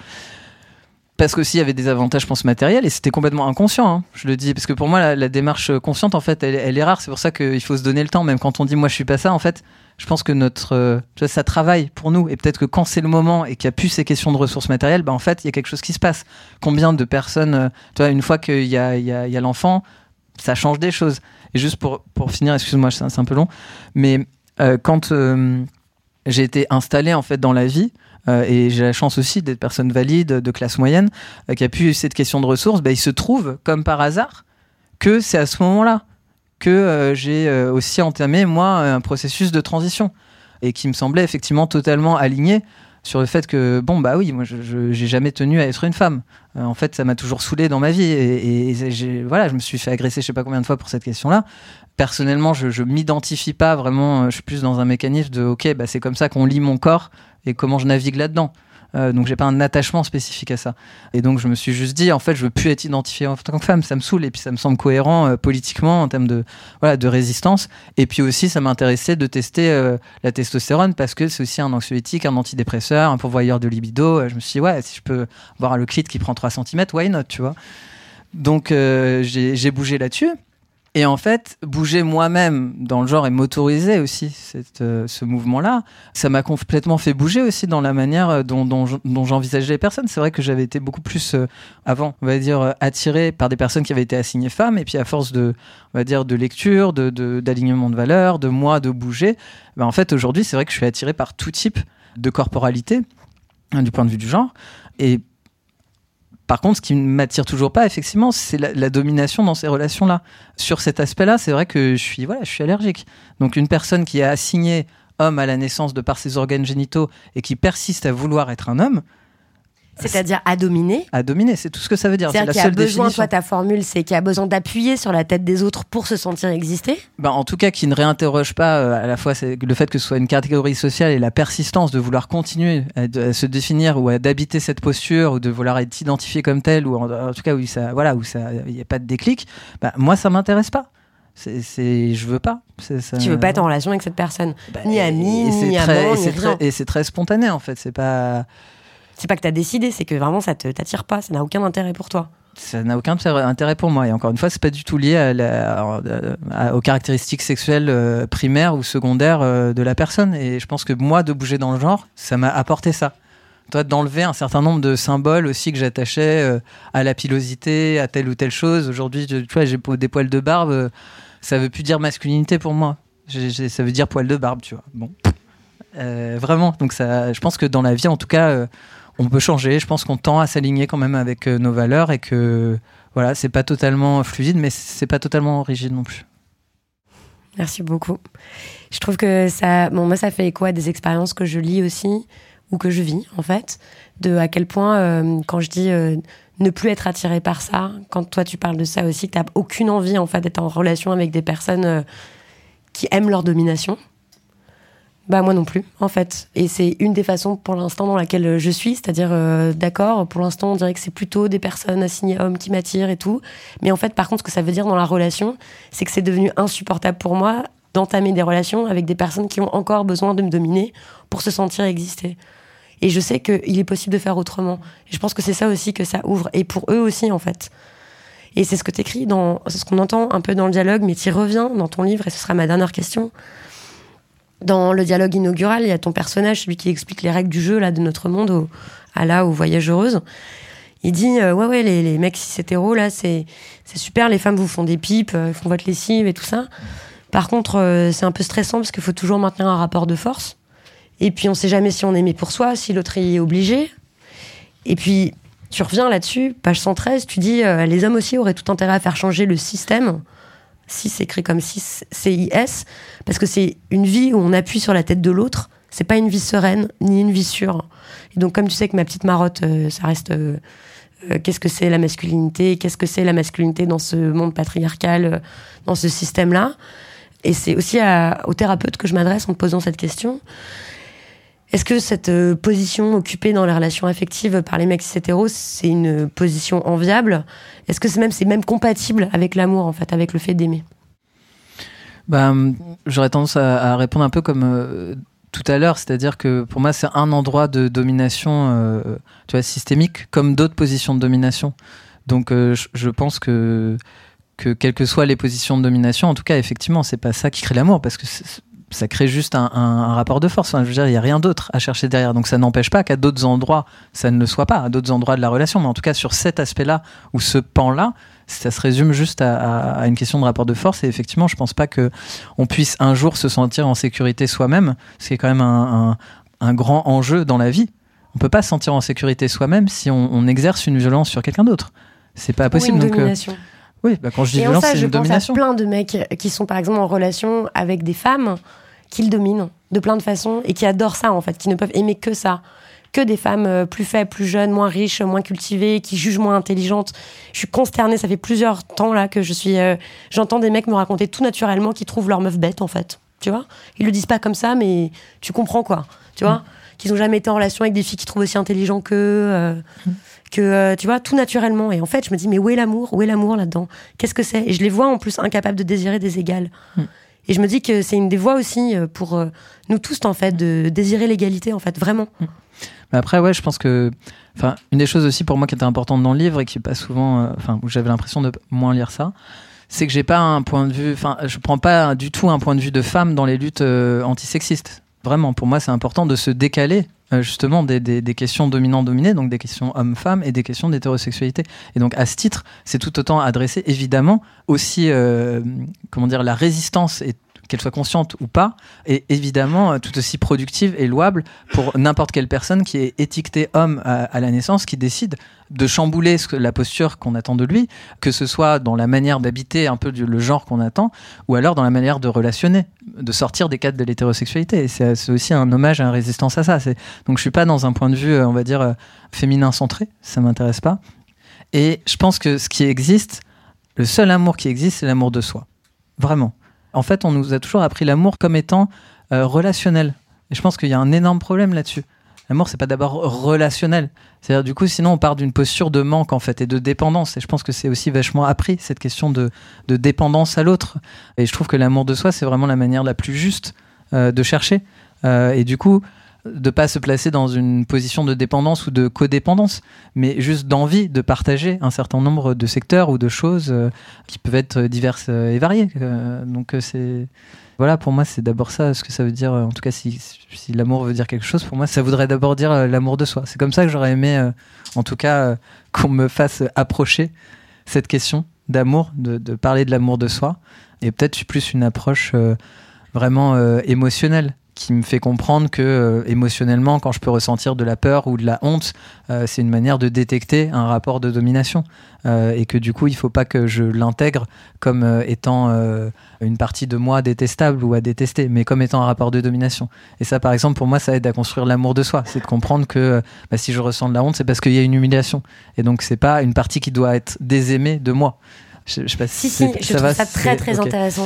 Parce qu'aussi, il y avait des avantages, je pense, matériels, et c'était complètement inconscient, hein, je le dis. Parce que pour moi, la démarche consciente, en fait, elle est rare. C'est pour ça qu'il faut se donner le temps. Même quand on dit, moi, je suis pas ça, en fait, je pense que ça travaille pour nous. Et peut-être que quand c'est le moment et qu'il n'y a plus ces questions de ressources matérielles, en fait, il y a quelque chose qui se passe. Combien de personnes, une fois qu'il y a l'enfant, ça change des choses. Et juste pour finir, excuse-moi, c'est un peu long, mais quand j'ai été installé, en fait, dans la vie, et j'ai la chance aussi d'être personne valide, de classe moyenne, qui a plus cette question de ressources, il se trouve, comme par hasard, que c'est à ce moment-là que j'ai aussi entamé, moi, un processus de transition, et qui me semblait effectivement totalement aligné sur le fait que, moi, je j'ai jamais tenu à être une femme. En fait, ça m'a toujours saoulé dans ma vie, et je me suis fait agresser je sais pas combien de fois pour cette question-là. Personnellement, je m'identifie pas vraiment, je suis plus dans un mécanisme de, c'est comme ça qu'on lit mon corps, et comment je navigue là-dedans. Donc j'ai pas un attachement spécifique à ça. Et donc je me suis juste dit, en fait, je veux plus être identifiée en tant que femme, ça me saoule, et puis ça me semble cohérent politiquement en termes de résistance. Et puis aussi, ça m'intéressait de tester la testostérone, parce que c'est aussi un anxiolytique, un antidépresseur, un pourvoyeur de libido. Je me suis dit, si je peux avoir le clit qui prend 3 cm, why not, tu vois. Donc j'ai bougé là-dessus. Et en fait, bouger moi-même dans le genre et m'autoriser aussi ce mouvement-là, ça m'a complètement fait bouger aussi dans la manière dont j'envisageais les personnes. C'est vrai que j'avais été beaucoup plus, avant, on va dire, attiré par des personnes qui avaient été assignées femmes, et puis à force de lecture, d'alignement de valeurs, de moi, de bouger, en fait, aujourd'hui, c'est vrai que je suis attiré par tout type de corporalité, du point de vue du genre. Et par contre, ce qui ne m'attire toujours pas, effectivement, c'est la domination dans ces relations-là. Sur cet aspect-là, c'est vrai que je suis allergique. Donc, une personne qui est assignée homme à la naissance de par ses organes génitaux et qui persiste à vouloir être un homme, C'est-à-dire à dominer. À dominer, c'est tout ce que ça veut dire. C'est-à-dire C'est qu'il la y a seule besoin, définition. toi, ta formule, c'est qu'il y a besoin d'appuyer sur la tête des autres pour se sentir exister. En tout cas, qui ne réinterroge pas à la fois le fait que ce soit une catégorie sociale et la persistance de vouloir continuer à se définir ou d'habiter cette posture ou de vouloir être identifié comme tel ou en tout cas où il n'y a pas de déclic. Moi, ça m'intéresse pas. Je veux pas. Tu veux pas être en relation avec cette personne, ni ami, ni amant, ni rien. Et c'est très spontané en fait. C'est pas que t'as décidé, c'est que vraiment ça t'attire pas, ça n'a aucun intérêt pour toi. Ça n'a aucun intérêt pour moi. Et encore une fois, c'est pas du tout lié aux caractéristiques sexuelles primaires ou secondaires de la personne. Et je pense que moi, de bouger dans le genre, ça m'a apporté ça. Toi, d'enlever un certain nombre de symboles aussi que j'attachais à la pilosité, à telle ou telle chose. Aujourd'hui, tu vois, j'ai des poils de barbe. Ça veut plus dire masculinité pour moi. Ça veut dire poil de barbe, tu vois. Bon, vraiment. Donc je pense que dans la vie, en tout cas, on peut changer. Je pense qu'on tend à s'aligner quand même avec nos valeurs et que voilà, c'est pas totalement fluide, mais c'est pas totalement rigide non plus. Merci beaucoup. Je trouve que moi, ça fait écho à des expériences que je lis aussi ou que je vis, en fait, de à quel point, quand je dis ne plus être attiré par ça, quand toi tu parles de ça aussi, que t'as aucune envie, en fait, d'être en relation avec des personnes qui aiment leur domination, moi non plus, en fait. Et c'est une des façons, pour l'instant, dans laquelle je suis, c'est-à-dire, d'accord, pour l'instant, on dirait que c'est plutôt des personnes assignées hommes qui m'attirent et tout, mais en fait, par contre, ce que ça veut dire dans la relation, c'est que c'est devenu insupportable pour moi d'entamer des relations avec des personnes qui ont encore besoin de me dominer pour se sentir exister. Et je sais qu'il est possible de faire autrement. Et je pense que c'est ça aussi que ça ouvre. Et pour eux aussi, en fait. Et c'est ce que t'écris, c'est ce qu'on entend un peu dans le dialogue, mais t'y reviens dans ton livre, et ce sera ma dernière question. Dans le dialogue inaugural, il y a ton personnage, celui qui explique les règles du jeu là, de notre monde, aux voyageuses. Il dit, les mecs cis hétéros, là, c'est super, les femmes vous font des pipes, font votre lessive et tout ça. Par contre, c'est un peu stressant parce qu'il faut toujours maintenir un rapport de force. Et puis, on sait jamais si on est aimé pour soi, si l'autre est obligé. Et puis, tu reviens là-dessus, page 113, tu dis les hommes aussi auraient tout intérêt à faire changer le système. CIS écrit comme CIS, parce que c'est une vie où on appuie sur la tête de l'autre. C'est pas une vie sereine, ni une vie sûre. Et donc, comme tu sais que ma petite marotte, ça reste... qu'est-ce que c'est la masculinité ? Qu'est-ce que c'est la masculinité dans ce monde patriarcal, dans ce système-là ? Et c'est aussi aux thérapeutes que je m'adresse en te posant cette question. Est-ce que cette position occupée dans les relations affectives par les mecs cis hétéros, c'est une position enviable ? Est-ce que c'est même compatible avec l'amour, en fait, avec le fait d'aimer ? J'aurais tendance à répondre un peu comme tout à l'heure, c'est-à-dire que pour moi, c'est un endroit de domination tu vois, systémique, comme d'autres positions de domination. Donc, je pense que quelles que soient les positions de domination, en tout cas, effectivement, c'est pas ça qui crée l'amour, parce que ça crée juste un rapport de force. Enfin, je veux dire, il n'y a rien d'autre à chercher derrière. Donc ça n'empêche pas qu'à d'autres endroits, ça ne le soit pas, à d'autres endroits de la relation. Mais en tout cas, sur cet aspect-là, ou ce pan-là, ça se résume juste à une question de rapport de force. Et effectivement, je ne pense pas qu'on puisse un jour se sentir en sécurité soi-même, ce qui est quand même un grand enjeu dans la vie. On ne peut pas se sentir en sécurité soi-même si on exerce une violence sur quelqu'un d'autre. C'est pas possible. Ou une domination. Oui, quand je dis violence, c'est une domination. Je pense à plein de mecs qui sont par exemple en relation avec des femmes qu'ils dominent de plein de façons et qui adorent ça en fait, qui ne peuvent aimer que ça, que des femmes plus faibles, plus jeunes, moins riches, moins cultivées, qui jugent moins intelligentes. Je suis consternée, ça fait plusieurs temps là que j'entends des mecs me raconter tout naturellement qu'ils trouvent leur meuf bête en fait, tu vois. Ils le disent pas comme ça, mais tu comprends quoi, tu vois, qu'ils ont jamais été en relation avec des filles qui trouvent aussi intelligents qu'eux. Tu vois, tout naturellement. Et en fait, je me dis, mais où est l'amour là-dedans ? Qu'est-ce que c'est ? Et je les vois en plus incapables de désirer des égales. Et je me dis que c'est une des voies aussi pour nous tous, en fait, de désirer l'égalité, en fait, vraiment. Mais après, ouais, je pense que... Enfin, une des choses aussi pour moi qui était importante dans le livre et qui pas souvent... où j'avais l'impression de moins lire ça, c'est que j'ai pas un point de vue... Enfin, je prends pas du tout un point de vue de femme dans les luttes antisexistes. Vraiment, pour moi, c'est important de se décaler justement des questions dominant-dominé, donc des questions homme-femme et des questions d'hétérosexualité. Et donc à ce titre, c'est tout autant adressé évidemment aussi, la résistance qu'elle soit consciente ou pas, est évidemment tout aussi productive et louable pour n'importe quelle personne qui est étiquetée homme à la naissance, qui décide de chambouler la posture qu'on attend de lui, que ce soit dans la manière d'habiter un peu le genre qu'on attend, ou alors dans la manière de relationner, de sortir des cadres de l'hétérosexualité. Et c'est aussi un hommage à une résistance à ça. Donc je suis pas dans un point de vue, on va dire, féminin centré, ça m'intéresse pas. Et je pense que ce qui existe, le seul amour qui existe, c'est l'amour de soi. Vraiment. En fait, on nous a toujours appris l'amour comme étant relationnel. Et je pense qu'il y a un énorme problème là-dessus. L'amour, c'est pas d'abord relationnel. C'est-à-dire, du coup, sinon, on part d'une posture de manque, en fait, et de dépendance. Et je pense que c'est aussi vachement appris, cette question de dépendance à l'autre. Et je trouve que l'amour de soi, c'est vraiment la manière la plus juste de chercher. Et du coup, de pas se placer dans une position de dépendance ou de codépendance, mais juste d'envie de partager un certain nombre de secteurs ou de choses qui peuvent être diverses et variées. Donc, c'est... Voilà, pour moi, c'est d'abord ça, ce que ça veut dire. En tout cas, si l'amour veut dire quelque chose, pour moi, ça voudrait d'abord dire l'amour de soi. C'est comme ça que j'aurais aimé, en tout cas, qu'on me fasse approcher cette question d'amour, de parler de l'amour de soi. Et peut-être plus une approche vraiment émotionnelle, qui me fait comprendre que émotionnellement, quand je peux ressentir de la peur ou de la honte, c'est une manière de détecter un rapport de domination. Et que du coup, il ne faut pas que je l'intègre comme étant une partie de moi détestable ou à détester, mais comme étant un rapport de domination. Et ça, par exemple, pour moi, ça aide à construire l'amour de soi. C'est de comprendre que si je ressens de la honte, c'est parce qu'il y a une humiliation. Et donc, ce n'est pas une partie qui doit être désaimée de moi. Je sais pas si, je trouve ça très, très okay. Intéressant.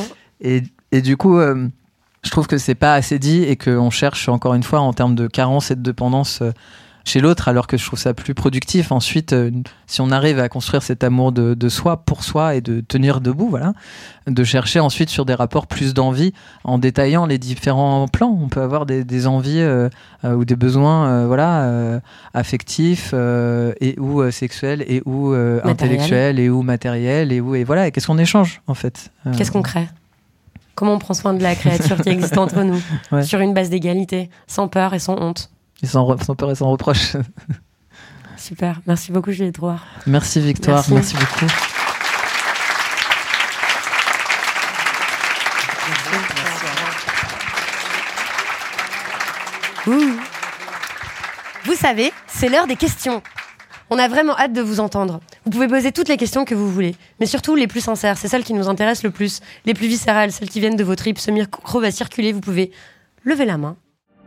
Et du coup... je trouve que c'est pas assez dit et qu'on cherche encore une fois en termes de carence et de dépendance chez l'autre, alors que je trouve ça plus productif. Ensuite, si on arrive à construire cet amour de soi pour soi et de tenir debout, voilà, de chercher ensuite sur des rapports plus d'envie en détaillant les différents plans. On peut avoir des envies ou des besoins affectifs et ou sexuels et ou intellectuels et ou matériels et voilà. Et qu'est-ce qu'on échange en fait Qu'est-ce qu'on crée? Comment on prend soin de la créature qui existe entre nous, sur une base d'égalité, sans peur et sans honte. Et sans peur et sans reproche. Super, merci beaucoup Juliette Drouard. Merci Victoire, merci beaucoup. Vous savez, c'est l'heure des questions. On a vraiment hâte de vous entendre. Vous pouvez poser toutes les questions que vous voulez, mais surtout les plus sincères, c'est celles qui nous intéressent le plus, les plus viscérales, celles qui viennent de vos tripes. Ce micro va circuler, vous pouvez lever la main.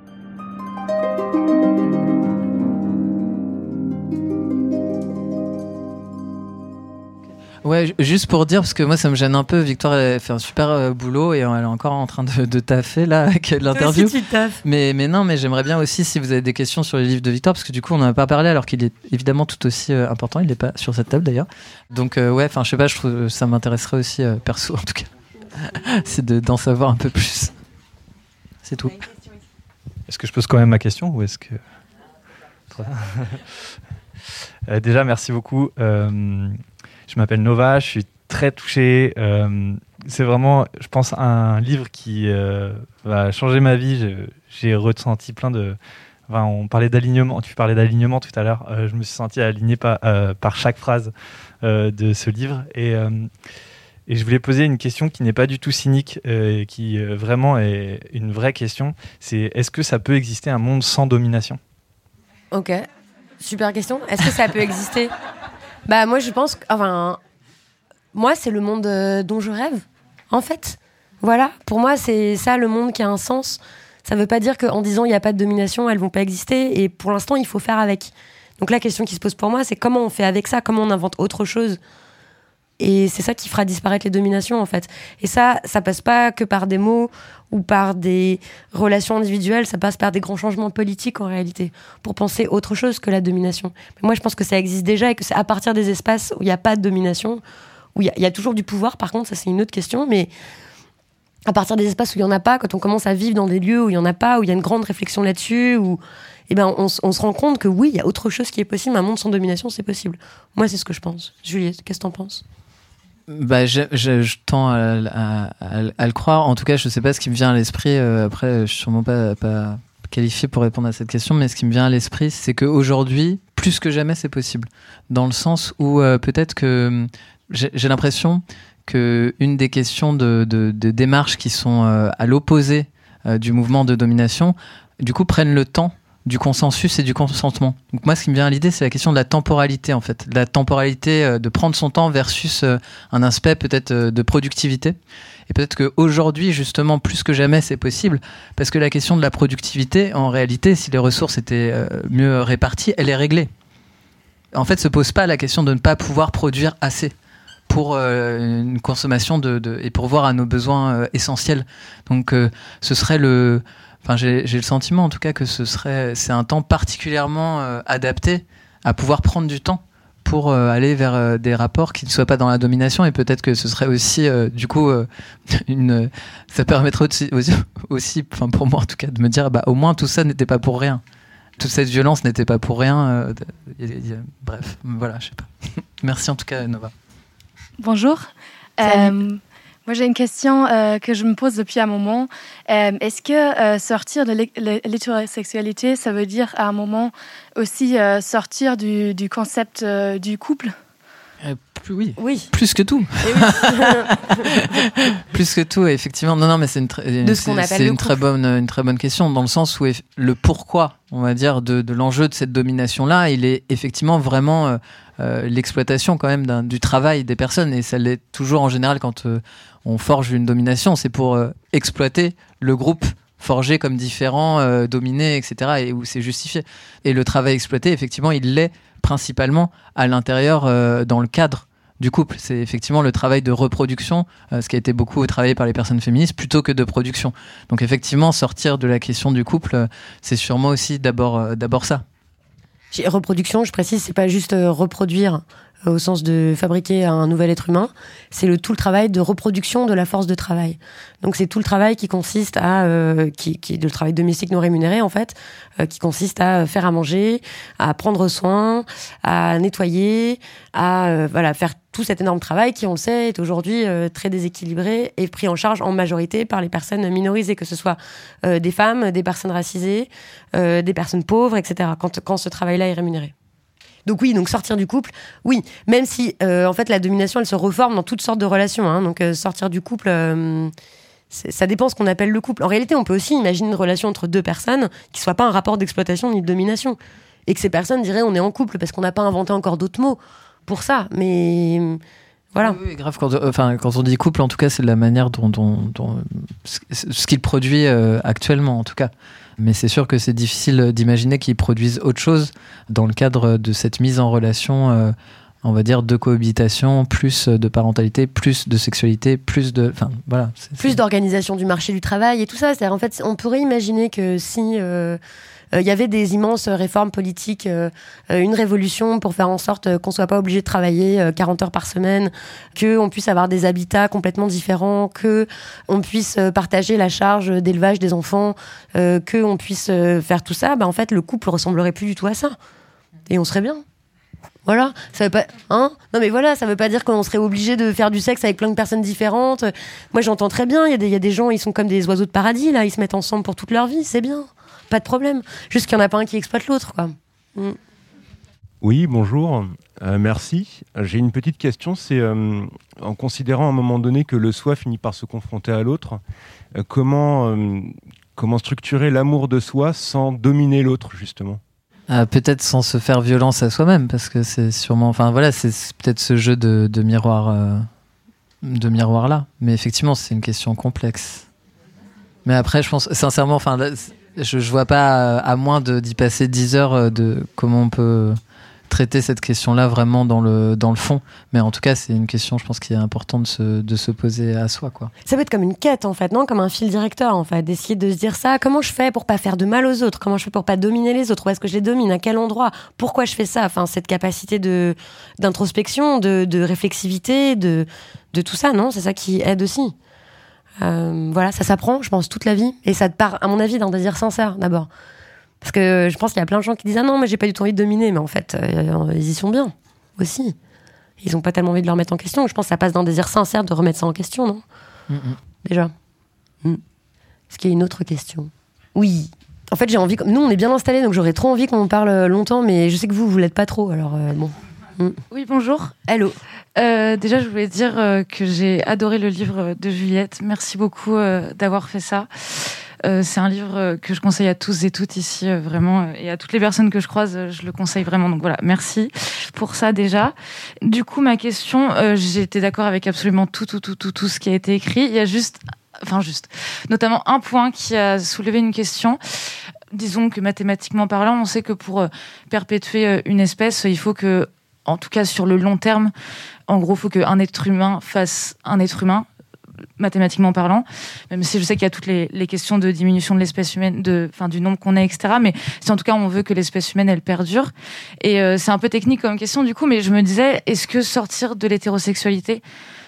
Ouais, juste pour dire, parce que moi ça me gêne un peu, Victoire elle fait un super boulot et elle est encore en train de taffer là avec l'interview. Toi aussi, tu taffes. Mais non, mais j'aimerais bien aussi si vous avez des questions sur les livres de Victoire, parce que du coup on n'en a pas parlé alors qu'il est évidemment tout aussi important, il n'est pas sur cette table d'ailleurs. Donc ouais, enfin je sais pas, je trouve ça m'intéresserait aussi perso en tout cas, c'est d'en savoir un peu plus. C'est tout. Est-ce que je pose quand même ma question ou est-ce que... Déjà merci beaucoup. Je m'appelle Nova, je suis très touché. C'est vraiment, je pense, un livre qui va changer ma vie. J'ai ressenti plein de... Enfin, on parlait d'alignement, tu parlais d'alignement tout à l'heure. Je me suis senti aligné par chaque phrase de ce livre. Et je voulais poser une question qui n'est pas du tout cynique, qui vraiment est une vraie question. C'est, est-ce que ça peut exister un monde sans domination ? Ok, super question. Est-ce que ça peut exister ? Bah moi je pense que, enfin, moi c'est le monde dont je rêve, en fait. Voilà, pour moi c'est ça le monde qui a un sens. Ça veut pas dire qu'en disant il n'y a pas de domination, elles vont pas exister. Et pour l'instant il faut faire avec. Donc la question qui se pose pour moi c'est comment on fait avec ça, comment on invente autre chose. Et c'est ça qui fera disparaître les dominations en fait. Et ça passe pas que par des mots ou par des relations individuelles, ça passe par des grands changements politiques en réalité, pour penser autre chose que la domination. Mais moi je pense que ça existe déjà et que c'est à partir des espaces où il n'y a pas de domination, où il y a toujours du pouvoir par contre, ça c'est une autre question, mais à partir des espaces où il n'y en a pas, quand on commence à vivre dans des lieux où il n'y en a pas, où il y a une grande réflexion là-dessus, où on se rend compte que oui, il y a autre chose qui est possible, un monde sans domination c'est possible. Moi c'est ce que je pense. Juliette, qu'est-ce que t'en penses ? Bah, je tends à le croire. En tout cas, je sais pas ce qui me vient à l'esprit. Après, je suis sûrement pas qualifié pour répondre à cette question, mais ce qui me vient à l'esprit, c'est qu'aujourd'hui, plus que jamais, c'est possible. Dans le sens où peut-être que j'ai l'impression que une des questions de démarches qui sont à l'opposé du mouvement de domination, du coup, prennent le temps du consensus et du consentement. Donc moi, ce qui me vient à l'idée, c'est la question de la temporalité, en fait. La temporalité de prendre son temps versus un aspect peut-être de productivité. Et peut-être qu'aujourd'hui, justement, plus que jamais, c'est possible, parce que la question de la productivité, en réalité, si les ressources étaient mieux réparties, elle est réglée. En fait, se pose pas la question de ne pas pouvoir produire assez pour une consommation et pourvoir à nos besoins essentiels. Donc, ce serait Enfin, j'ai le sentiment, en tout cas, que c'est un temps particulièrement adapté à pouvoir prendre du temps pour aller vers des rapports qui ne soient pas dans la domination, et peut-être que ce serait aussi, du coup, ça permettrait aussi, enfin, pour moi en tout cas, de me dire, au moins tout ça n'était pas pour rien. Toute cette violence n'était pas pour rien. Bref, voilà, je sais pas. Merci en tout cas, Nova. Bonjour. Moi, j'ai une question que je me pose depuis un moment. Est-ce que sortir de l'hétérosexualité, ça veut dire à un moment aussi sortir du concept du couple ? Oui, plus que tout. Plus que tout, effectivement. Non, mais c'est une très bonne question, dans le sens où le pourquoi, on va dire, de l'enjeu de cette domination-là, il est effectivement vraiment l'exploitation quand même du travail des personnes, et ça l'est toujours en général quand on forge une domination, c'est pour exploiter le groupe forgé comme différent, dominé, etc., et où c'est justifié. Et le travail exploité, effectivement, il l'est principalement à l'intérieur, dans le cadre du couple. C'est effectivement le travail de reproduction, ce qui a été beaucoup travaillé par les personnes féministes, plutôt que de production. Donc effectivement, sortir de la question du couple, c'est sûrement aussi d'abord ça. Reproduction, je précise, c'est pas juste reproduire au sens de fabriquer un nouvel être humain, c'est tout le travail de reproduction de la force de travail. Donc c'est tout le travail qui consiste qui est le travail domestique non rémunéré en fait, qui consiste à faire à manger, à prendre soin, à nettoyer, à faire tout cet énorme travail qui, on le sait, est aujourd'hui très déséquilibré et pris en charge en majorité par les personnes minorisées, que ce soit des femmes, des personnes racisées, des personnes pauvres, etc. Quand ce travail-là est rémunéré. Donc oui, sortir du couple, oui, même si en fait la domination elle se reforme dans toutes sortes de relations, hein, donc sortir du couple, ça dépend ce qu'on appelle le couple. En réalité, on peut aussi imaginer une relation entre deux personnes qui soit pas un rapport d'exploitation ni de domination, et que ces personnes diraient on est en couple parce qu'on n'a pas inventé encore d'autres mots pour ça, mais voilà. Oui, grave, quand on dit couple, en tout cas, c'est de la manière dont ce qu'il produit actuellement, en tout cas. Mais c'est sûr que c'est difficile d'imaginer qu'ils produisent autre chose dans le cadre de cette mise en relation, on va dire, de cohabitation, plus de parentalité, plus de sexualité, plus de... Enfin, voilà. Plus d'organisation du marché du travail et tout ça. C'est-à-dire, en fait, on pourrait imaginer que si... il y avait des immenses réformes politiques, une révolution pour faire en sorte qu'on soit pas obligé de travailler 40 heures par semaine, qu'on puisse avoir des habitats complètement différents, qu'on puisse partager la charge d'élevage des enfants, qu'on puisse faire tout ça, en fait, le couple ressemblerait plus du tout à ça. Et on serait bien. Voilà, ça veut pas, hein ? Non mais voilà, ça veut pas dire qu'on serait obligé de faire du sexe avec plein de personnes différentes. Moi, j'entends très bien, il y a des gens, ils sont comme des oiseaux de paradis, là, ils se mettent ensemble pour toute leur vie, c'est bien. Pas de problème. Juste qu'il n'y en a pas un qui exploite l'autre, quoi. Oui, bonjour. Merci. J'ai une petite question. C'est en considérant à un moment donné que le soi finit par se confronter à l'autre, comment structurer l'amour de soi sans dominer l'autre, justement ? Peut-être sans se faire violence à soi-même, parce que c'est sûrement... Enfin, voilà, c'est peut-être ce jeu de miroir là. Mais effectivement, c'est une question complexe. Mais après, je pense, sincèrement, enfin... Je vois pas, à moins d'y passer 10 heures, de comment on peut traiter cette question-là vraiment dans le fond. Mais en tout cas, c'est une question, je pense, qui est importante de se poser à soi, quoi. Ça peut être comme une quête, en fait, non ? Comme un fil directeur, en fait. D'essayer de se dire ça, comment je fais pour pas faire de mal aux autres ? Comment je fais pour pas dominer les autres ? Où est-ce que je les domine ? À quel endroit ? Pourquoi je fais ça ? Enfin, cette capacité d'introspection, de réflexivité, de tout ça, non ? C'est ça qui aide aussi. Voilà, ça s'apprend, je pense, toute la vie. Et ça part, à mon avis, d'un désir sincère, d'abord. Parce que je pense qu'il y a plein de gens qui disent « Ah non, mais j'ai pas du tout envie de dominer. » Mais en fait, ils y sont bien, aussi. Ils ont pas tellement envie de le remettre en question. Je pense que ça passe d'un désir sincère de remettre ça en question, non ? Déjà. Est-ce qu'il y a une autre question ? Oui. En fait, j'ai envie... Nous, on est bien installés, donc j'aurais trop envie qu'on en parle longtemps, mais je sais que vous l'êtes pas trop, alors bon... Oui, bonjour. Hello. Déjà, je voulais dire que j'ai adoré le livre de Juliette. Merci beaucoup d'avoir fait ça. C'est un livre que je conseille à tous et toutes ici, vraiment, et à toutes les personnes que je croise, je le conseille vraiment. Donc voilà, merci pour ça déjà. Du coup, ma question, j'ai été d'accord avec absolument tout ce qui a été écrit. Il y a notamment un point qui a soulevé une question. Disons que mathématiquement parlant, on sait que pour perpétuer une espèce, il faut que, en tout cas sur le long terme, en gros, il faut qu'un être humain fasse un être humain, mathématiquement parlant, même si je sais qu'il y a toutes les questions de diminution de l'espèce humaine, du nombre qu'on est, etc. Mais si en tout cas on veut que l'espèce humaine elle perdure, et c'est un peu technique comme question du coup, mais je me disais, est-ce que sortir de l'hétérosexualité,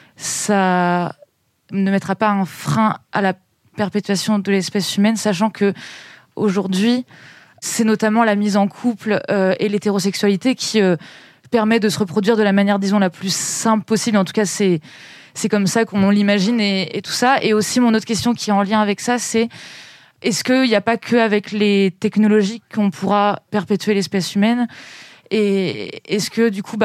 ça ne mettra pas un frein à la perpétuation de l'espèce humaine, sachant que aujourd'hui c'est notamment la mise en couple et l'hétérosexualité qui permet de se reproduire de la manière, disons, la plus simple possible. En tout cas, c'est comme ça qu'on l'imagine et tout ça. Et aussi, mon autre question qui est en lien avec ça, c'est est-ce qu'il n'y a pas qu'avec les technologies qu'on pourra perpétuer l'espèce humaine ? Et est-ce que, du coup,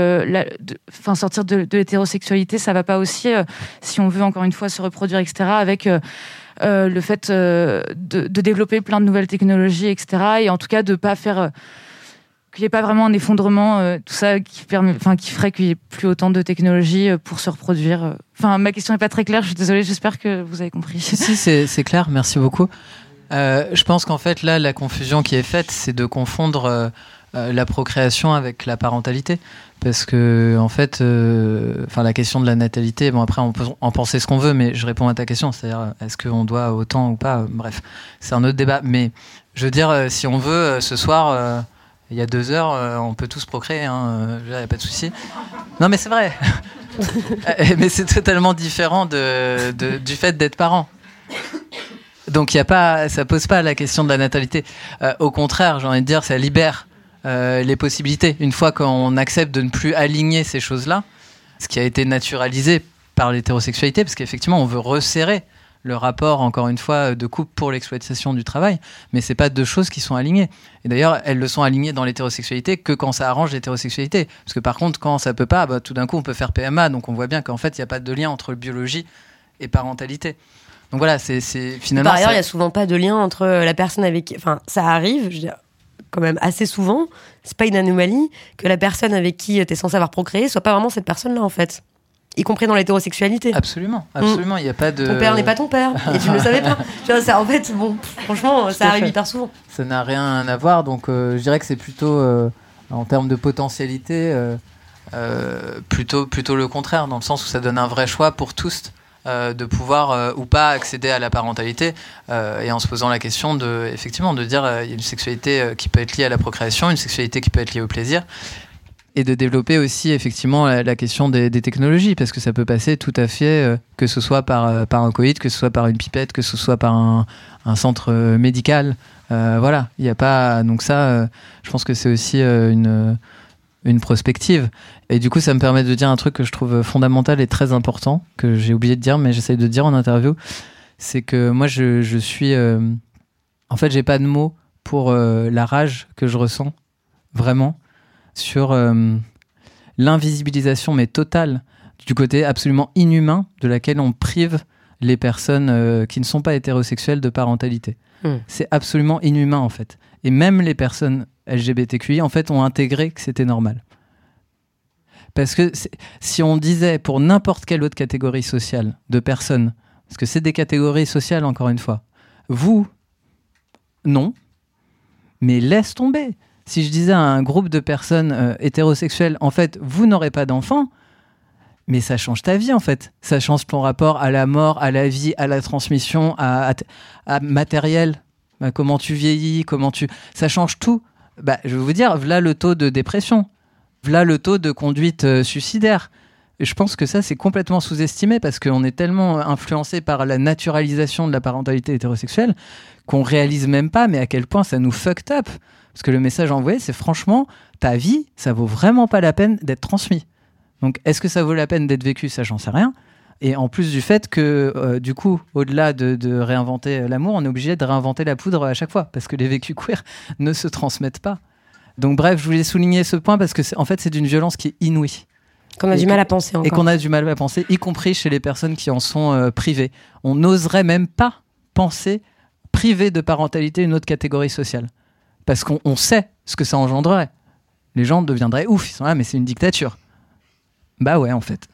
sortir de l'hétérosexualité, ça va pas aussi, si on veut, encore une fois, se reproduire, etc., avec le fait de développer plein de nouvelles technologies, etc., et en tout cas de pas faire... qu'il n'y ait pas vraiment un effondrement, tout ça qui ferait qu'il n'y ait plus autant de technologies pour se reproduire. Ma question n'est pas très claire, je suis désolée, j'espère que vous avez compris. Si, c'est clair, merci beaucoup. Je pense qu'en fait, là, la confusion qui est faite, c'est de confondre la procréation avec la parentalité. Parce que, en fait, la question de la natalité, bon, après, on peut en penser ce qu'on veut, mais je réponds à ta question, c'est-à-dire, est-ce qu'on doit autant ou pas ? Bref, c'est un autre débat. Mais, je veux dire, si on veut, ce soir... il y a 2 heures, on peut tous procréer, il n'y a pas de souci. Non, mais c'est vrai. Mais c'est totalement différent du fait d'être parent. Donc, ça pose pas la question de la natalité. Au contraire, j'ai envie de dire, ça libère les possibilités. Une fois qu'on accepte de ne plus aligner ces choses-là, ce qui a été naturalisé par l'hétérosexualité, parce qu'effectivement, on veut resserrer le rapport, encore une fois, de couple pour l'exploitation du travail, mais c'est pas 2 choses qui sont alignées. Et d'ailleurs, elles le sont alignées dans l'hétérosexualité que quand ça arrange l'hétérosexualité. Parce que par contre, quand ça peut pas, tout d'un coup, on peut faire PMA, donc on voit bien qu'en fait, il n'y a pas de lien entre biologie et parentalité. Donc voilà, c'est finalement... Par ailleurs, il n'y a souvent pas de lien entre la personne avec qui... ça arrive, je veux dire, quand même assez souvent, c'est pas une anomalie, que la personne avec qui tu es censé avoir procréé soit pas vraiment cette personne-là, en fait. Y compris dans l'hétérosexualité. Absolument, il n'y a pas de... Ton père n'est pas ton père, et tu ne le savais pas. En fait, franchement, ça arrive hyper souvent. Ça n'a rien à voir, donc je dirais que c'est plutôt, en termes de potentialité, plutôt le contraire, dans le sens où ça donne un vrai choix pour tous de pouvoir ou pas accéder à la parentalité, et en se posant la question de dire il y a une sexualité qui peut être liée à la procréation, une sexualité qui peut être liée au plaisir, et de développer aussi effectivement la question des technologies, parce que ça peut passer tout à fait, que ce soit par un coït, que ce soit par une pipette, que ce soit par un centre médical, voilà, il n'y a pas, donc ça je pense que c'est aussi une prospective. Et du coup, ça me permet de dire un truc que je trouve fondamental et très important, que j'ai oublié de dire, mais j'essaye de dire en interview, c'est que moi, je suis... en fait, j'ai pas de mots pour la rage que je ressens, vraiment, sur l'invisibilisation, mais totale, du côté absolument inhumain de laquelle on prive les personnes qui ne sont pas hétérosexuelles de parentalité. C'est absolument inhumain, en fait. Et même les personnes LGBTQI, en fait, ont intégré que c'était normal. Parce que si on disait pour n'importe quelle autre catégorie sociale de personnes, parce que c'est des catégories sociales, encore une fois, vous, non, mais laisse tomber. Si je disais à un groupe de personnes hétérosexuelles, en fait, vous n'aurez pas d'enfants, mais ça change ta vie, en fait. Ça change ton rapport à la mort, à la vie, à la transmission, à matériel, comment tu vieillis, ça change tout. Je vais vous dire, voilà le taux de dépression. Voilà le taux de conduite suicidaire. Et je pense que ça, c'est complètement sous-estimé parce qu'on est tellement influencé par la naturalisation de la parentalité hétérosexuelle qu'on réalise même pas, mais à quel point ça nous fucked up. Parce que le message envoyé, c'est franchement, ta vie, ça vaut vraiment pas la peine d'être transmis. Donc, est-ce que ça vaut la peine d'être vécu ? Ça, j'en sais rien. Et en plus du fait que, du coup, au-delà de réinventer l'amour, on est obligé de réinventer la poudre à chaque fois parce que les vécus queer ne se transmettent pas. Donc bref, je voulais souligner ce point parce que en fait, c'est d'une violence qui est inouïe. Qu'on a du mal à penser encore. Et qu'on a du mal à penser, y compris chez les personnes qui en sont privées. On n'oserait même pas penser priver de parentalité une autre catégorie sociale. Parce qu'on sait ce que ça engendrerait. Les gens deviendraient ouf, ils sont là, mais c'est une dictature. Bah ouais, en fait.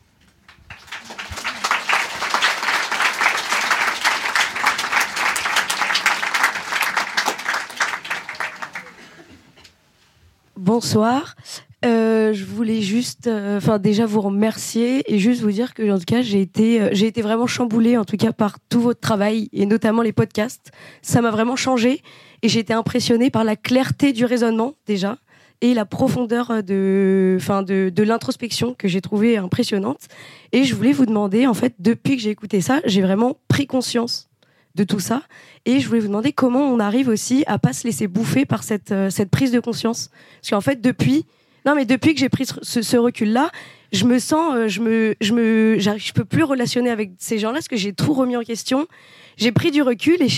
Bonsoir. Je voulais juste, déjà vous remercier et juste vous dire que en tout cas j'ai été vraiment chamboulée en tout cas par tout votre travail et notamment les podcasts. Ça m'a vraiment changée et j'ai été impressionnée par la clarté du raisonnement déjà et la profondeur de l'introspection que j'ai trouvée impressionnante. Et je voulais vous demander en fait depuis que j'ai écouté ça, j'ai vraiment pris conscience de tout ça et je voulais vous demander comment on arrive aussi à pas se laisser bouffer par cette prise de conscience. Parce qu'en fait depuis que j'ai pris ce recul-là, je me sens, je peux plus relationner avec ces gens-là parce que j'ai tout remis en question. J'ai pris du recul et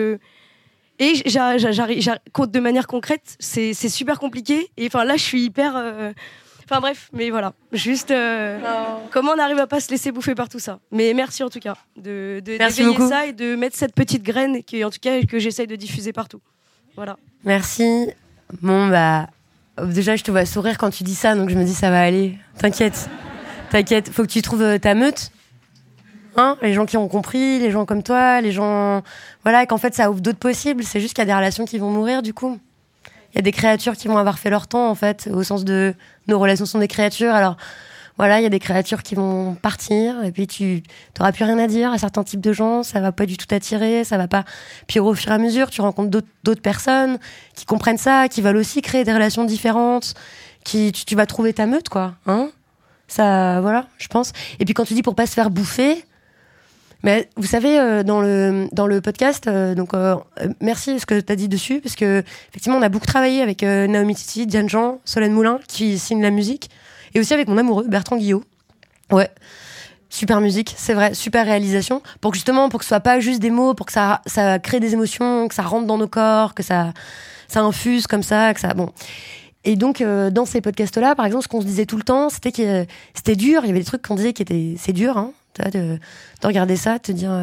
de manière concrète, c'est super compliqué. Et enfin là, je suis hyper. Enfin bref, mais voilà, juste comment on arrive à pas se laisser bouffer par tout ça. Mais merci en tout cas d'éveiller ça et de mettre cette petite graine que j'essaye de diffuser partout. Voilà. Merci. Bon bah. Déjà, je te vois sourire quand tu dis ça, donc je me dis ça va aller. T'inquiète. Faut que tu trouves ta meute. Hein, les gens qui ont compris, les gens comme toi, les gens... Voilà, et qu'en fait, ça ouvre d'autres possibles. C'est juste qu'il y a des relations qui vont mourir, du coup. Il y a des créatures qui vont avoir fait leur temps, en fait, au sens de... Nos relations sont des créatures, alors... Voilà, il y a des créatures qui vont partir, et puis tu n'auras plus rien à dire à certains types de gens, ça va pas du tout t'attirer, ça va pas. Puis au fur et à mesure, tu rencontres d'autres personnes qui comprennent ça, qui veulent aussi créer des relations différentes, tu vas trouver ta meute, quoi. Hein, ça, voilà, je pense. Et puis quand tu dis pour pas se faire bouffer, mais vous savez, dans le podcast, merci ce que tu as dit dessus, parce que effectivement, on a beaucoup travaillé avec Naomi Titi, Diane Jean, Solène Moulin, qui signe la musique. Et aussi avec mon amoureux, Bertrand Guillot. Ouais, super musique, c'est vrai, super réalisation. Pour que ce soit pas juste des mots, pour que ça crée des émotions, que ça rentre dans nos corps, que ça infuse comme ça, que ça... Bon. Et donc, dans ces podcasts-là, par exemple, ce qu'on se disait tout le temps, c'était que c'était dur. Il y avait des trucs qu'on disait qui étaient... C'est dur, hein, de regarder ça, de te dire...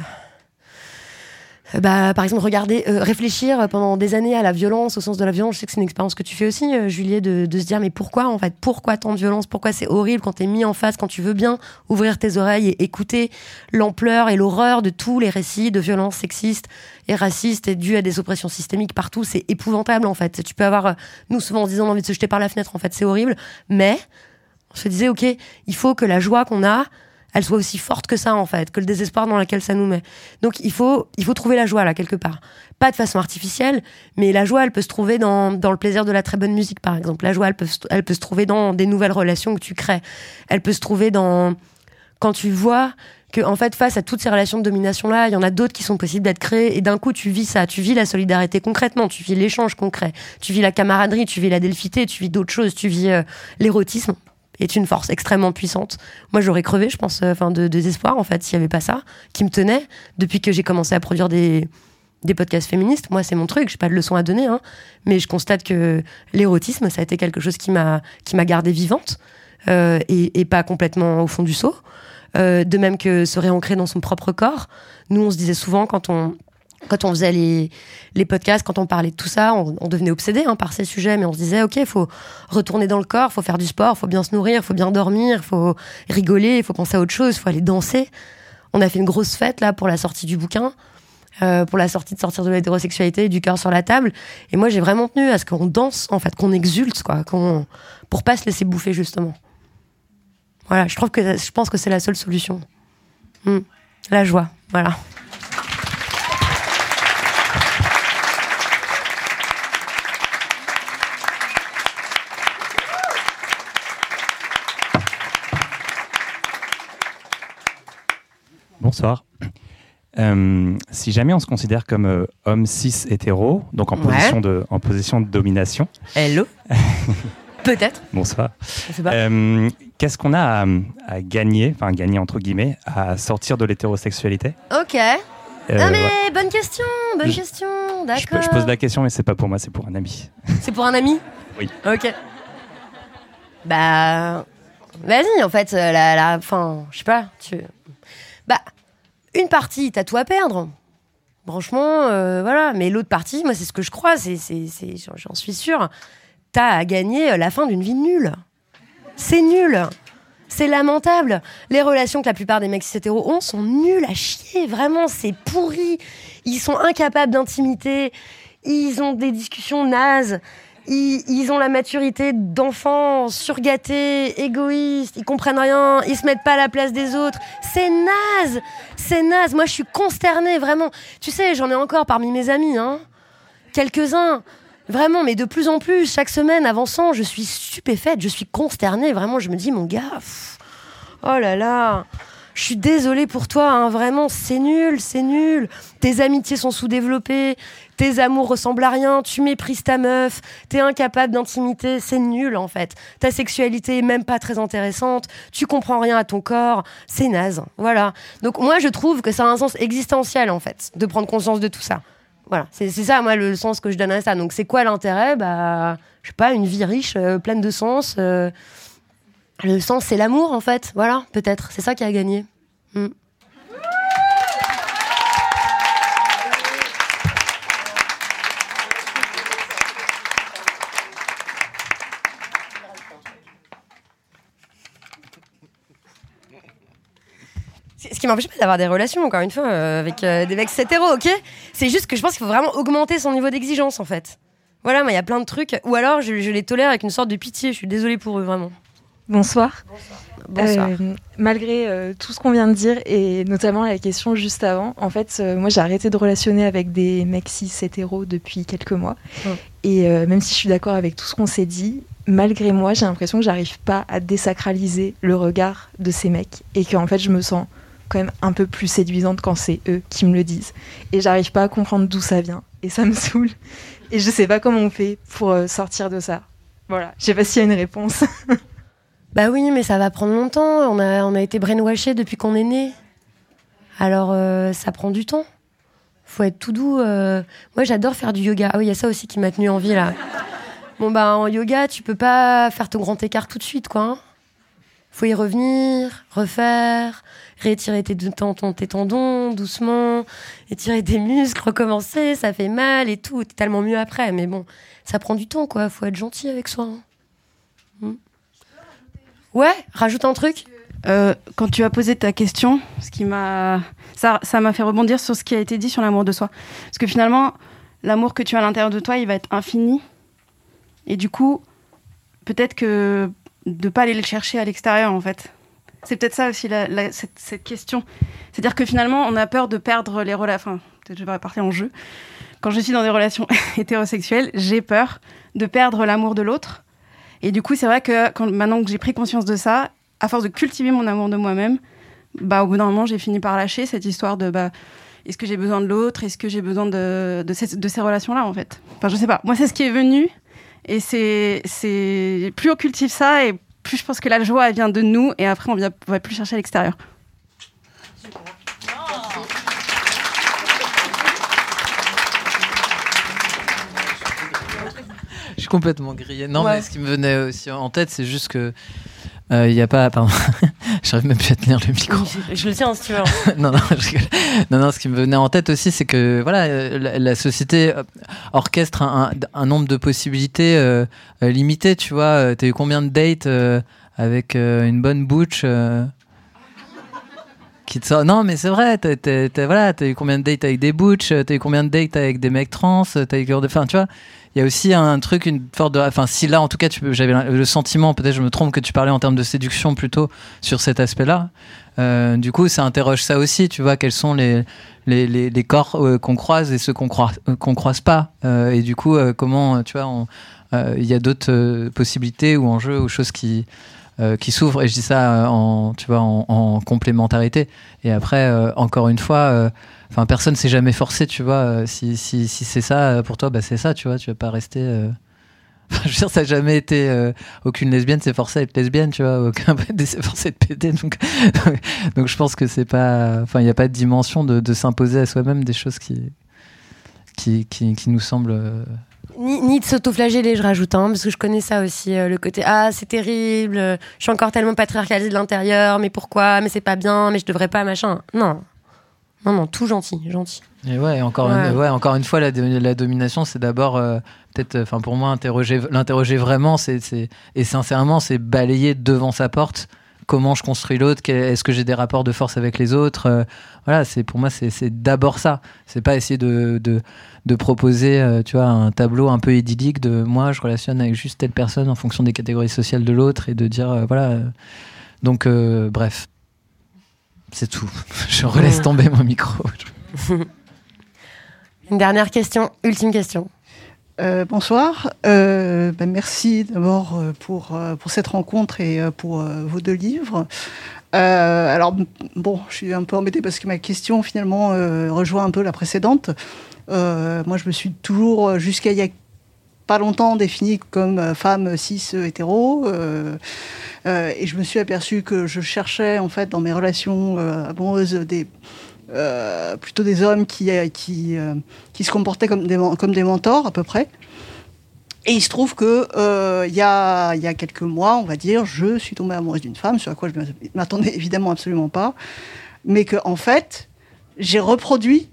par exemple, réfléchir pendant des années à la violence, au sens de la violence. Je sais que c'est une expérience que tu fais aussi, Juliette, de se dire mais pourquoi tant de violence, pourquoi c'est horrible quand t'es mis en face, quand tu veux bien ouvrir tes oreilles et écouter l'ampleur et l'horreur de tous les récits de violences sexistes et racistes et dues à des oppressions systémiques partout. C'est épouvantable en fait. Tu peux avoir, nous souvent en se disant envie de se jeter par la fenêtre, en fait c'est horrible, mais on se disait ok, il faut que la joie qu'on a elle soit aussi forte que ça, en fait, que le désespoir dans lequel ça nous met. Donc, il faut trouver la joie, là, quelque part. Pas de façon artificielle, mais la joie, elle peut se trouver dans le plaisir de la très bonne musique, par exemple. La joie, elle peut se trouver dans des nouvelles relations que tu crées. Elle peut se trouver quand tu vois que, en fait, face à toutes ces relations de domination-là, il y en a d'autres qui sont possibles d'être créées, et d'un coup, tu vis ça. Tu vis la solidarité concrètement, tu vis l'échange concret, tu vis la camaraderie, tu vis la delphité, tu vis d'autres choses, tu vis l'érotisme. Est une force extrêmement puissante. Moi, j'aurais crevé, je pense, de désespoir, en fait, s'il n'y avait pas ça, qui me tenait depuis que j'ai commencé à produire des podcasts féministes. Moi, c'est mon truc, j'ai pas de leçon à donner, hein, mais je constate que l'érotisme, ça a été quelque chose qui m'a gardée vivante, et pas complètement au fond du seau. De même que se réancrer dans son propre corps. Nous, on se disait souvent, quand on faisait les podcasts, quand on parlait de tout ça, on devenait obsédé par ces sujets, mais on se disait, ok, il faut retourner dans le corps, il faut faire du sport, il faut bien se nourrir, il faut bien dormir, il faut rigoler, il faut penser à autre chose, il faut aller danser. On a fait une grosse fête là pour la sortie du bouquin, pour la sortie de Sortir de l'hétérosexualité et du cœur sur la table. Et moi, j'ai vraiment tenu à ce qu'on danse, en fait, qu'on exulte, quoi, pour pas se laisser bouffer, justement. Voilà, je pense que c'est la seule solution. La joie, voilà. Bonsoir. Si jamais on se considère comme homme cis hétéro, donc en position de domination. Hello. Peut-être. Bonsoir. Je sais pas. Qu'est-ce qu'on a à gagner, enfin gagner entre guillemets, à sortir de l'hétérosexualité ? Ok. Ah mais bonne question, d'accord. Je pose la question, mais c'est pas pour moi, c'est pour un ami. C'est pour un ami ? Oui. Ok. Bah, vas-y, en fait, fin, je sais pas, bah, une partie, t'as tout à perdre. Franchement, voilà. Mais l'autre partie, moi, c'est ce que je crois, j'en suis sûre. T'as à gagner la fin d'une vie nulle. C'est nul. C'est lamentable. Les relations que la plupart des mecs cis-hétéros ont sont nulles à chier. Vraiment, c'est pourri. Ils sont incapables d'intimité. Ils ont des discussions nazes. Ils ont la maturité d'enfants surgâtés, égoïstes. Ils comprennent rien. Ils se mettent pas à la place des autres. C'est naze. C'est naze. Moi, je suis consternée, vraiment. Tu sais, j'en ai encore parmi mes amis, hein. Quelques-uns. Vraiment, mais de plus en plus, chaque semaine avançant, je suis stupéfaite, je suis consternée. Vraiment, je me dis, mon gars, oh là là, je suis désolée pour toi, hein, vraiment, c'est nul, c'est nul. Tes amitiés sont sous-développées, tes amours ressemblent à rien, tu méprises ta meuf, t'es incapable d'intimité, c'est nul en fait. Ta sexualité est même pas très intéressante, tu comprends rien à ton corps, c'est naze, voilà. Donc moi, je trouve que ça a un sens existentiel en fait, de prendre conscience de tout ça. Voilà, c'est ça, moi, le sens que je donne à ça. Donc, c'est quoi l'intérêt ? Bah, je sais pas, une vie riche, pleine de sens. Le sens, c'est l'amour, en fait. Voilà, peut-être. C'est ça qui a gagné. Ce qui m'empêche pas d'avoir des relations, encore une fois, avec des mecs hétéros, ok ? C'est juste que je pense qu'il faut vraiment augmenter son niveau d'exigence, en fait. Voilà, moi, il y a plein de trucs. Ou alors, je les tolère avec une sorte de pitié. Je suis désolée pour eux, vraiment. Bonsoir. Bonsoir. Malgré tout ce qu'on vient de dire, et notamment la question juste avant, en fait, moi, j'ai arrêté de relationner avec des mecs cis hétéros depuis quelques mois. Et même si je suis d'accord avec tout ce qu'on s'est dit, malgré moi, j'ai l'impression que j'arrive pas à désacraliser le regard de ces mecs. Et qu'en fait, je me sens quand même un peu plus séduisante quand c'est eux qui me le disent. Et j'arrive pas à comprendre d'où ça vient. Et ça me saoule. Et je sais pas comment on fait pour sortir de ça. Voilà. Je sais pas s'il y a une réponse. Bah oui, mais ça va prendre longtemps. On a été brainwashés depuis qu'on est né. Alors, ça prend du temps. Faut être tout doux. Moi, j'adore faire du yoga. Ah oui, il y a ça aussi qui m'a tenu en vie, là. Bon, bah, en yoga, tu peux pas faire ton grand écart tout de suite, quoi. Hein. Faut y revenir, refaire, réétirer tes tendons doucement, étirer tes muscles, recommencer, ça fait mal et tout, t'es tellement mieux après. Mais bon, ça prend du temps, quoi. Faut être gentil avec soi. Hein. Ouais, rajoute un truc. Quand tu as posé ta question, ça m'a fait rebondir sur ce qui a été dit sur l'amour de soi. Parce que finalement, l'amour que tu as à l'intérieur de toi, il va être infini. Et du coup, peut-être que de pas aller le chercher à l'extérieur, en fait. C'est peut-être ça aussi, cette question. C'est-à-dire que finalement, on a peur de perdre les relations. Enfin, peut-être je vais partir en jeu. Quand je suis dans des relations hétérosexuelles, j'ai peur de perdre l'amour de l'autre. Et du coup, c'est vrai que maintenant que j'ai pris conscience de ça, à force de cultiver mon amour de moi-même, bah, au bout d'un moment, j'ai fini par lâcher cette histoire de est-ce que j'ai besoin de l'autre ? Est-ce que j'ai besoin de ces relations-là, en fait ? Enfin, je sais pas. Moi, c'est ce qui est venu. Et c'est plus on cultive ça, et plus je pense que la joie, elle vient de nous, et après, on va plus chercher à l'extérieur. Je suis complètement grillé. Non, ouais. Mais ce qui me venait aussi en tête, c'est juste que il y a pas. Pardon, j'arrive même plus à tenir le micro. Je le tiens si tu veux. non, ce qui me venait en tête aussi, c'est que voilà, la société orchestre un nombre de possibilités limitées. Tu vois, t'as eu combien de dates avec une bonne butch qui te sort... Non, mais c'est vrai. T'as eu combien de dates avec des butch, t'as eu combien de dates avec des mecs trans, t'as eu enfin, tu vois. Il y a aussi un truc, une sorte de... Enfin, si là, en tout cas, j'avais le sentiment, peut-être je me trompe, que tu parlais en termes de séduction plutôt sur cet aspect-là. Du coup, ça interroge ça aussi, tu vois, quels sont les corps qu'on croise et ceux qu'on croise pas. Et du coup, comment, tu vois, il y a d'autres possibilités ou enjeux ou choses qui s'ouvrent. Et je dis ça en complémentarité. Et après, encore une fois... Enfin, personne s'est jamais forcé, tu vois. Si c'est ça pour toi, bah c'est ça, tu vois. Tu vas pas rester Enfin, je veux dire, ça n'a jamais été aucune lesbienne s'est forcée à être lesbienne, tu vois, aucun PD s'est forcé à être PD. Donc je pense que c'est pas, enfin, il n'y a pas de dimension de s'imposer à soi-même des choses qui nous semblent. Ni de s'autoflageller, je rajoute, parce que je connais ça aussi, le côté c'est terrible, je suis encore tellement patriarcalisée de l'intérieur, mais pourquoi, mais c'est pas bien, mais je devrais pas, machin. Non, tout gentil. Et encore une fois, la domination, c'est d'abord peut-être, enfin pour moi, l'interroger vraiment, et sincèrement, c'est balayer devant sa porte. Comment je construis l'autre, est-ce que j'ai des rapports de force avec les autres, voilà, pour moi c'est d'abord ça. C'est pas essayer de proposer tu vois, un tableau un peu idyllique de moi je relationne avec juste telle personne en fonction des catégories sociales de l'autre et de dire voilà. Donc bref, c'est tout. Je relaisse tomber mon micro. Une dernière question, ultime question. Bonsoir. Merci d'abord pour cette rencontre et pour vos 2 livres. Alors, bon, je suis un peu embêtée parce que ma question, finalement, rejoint un peu la précédente. Moi, je me suis toujours, jusqu'à il y a pas longtemps, définie comme femme cis hétéro. Et je me suis aperçue que je cherchais, en fait, dans mes relations amoureuses, plutôt des hommes qui se comportaient comme des mentors à peu près. Et il se trouve que il y a quelques mois, on va dire, je suis tombée amoureuse d'une femme, sur à quoi je ne m'attendais évidemment absolument pas, mais que en fait j'ai reproduit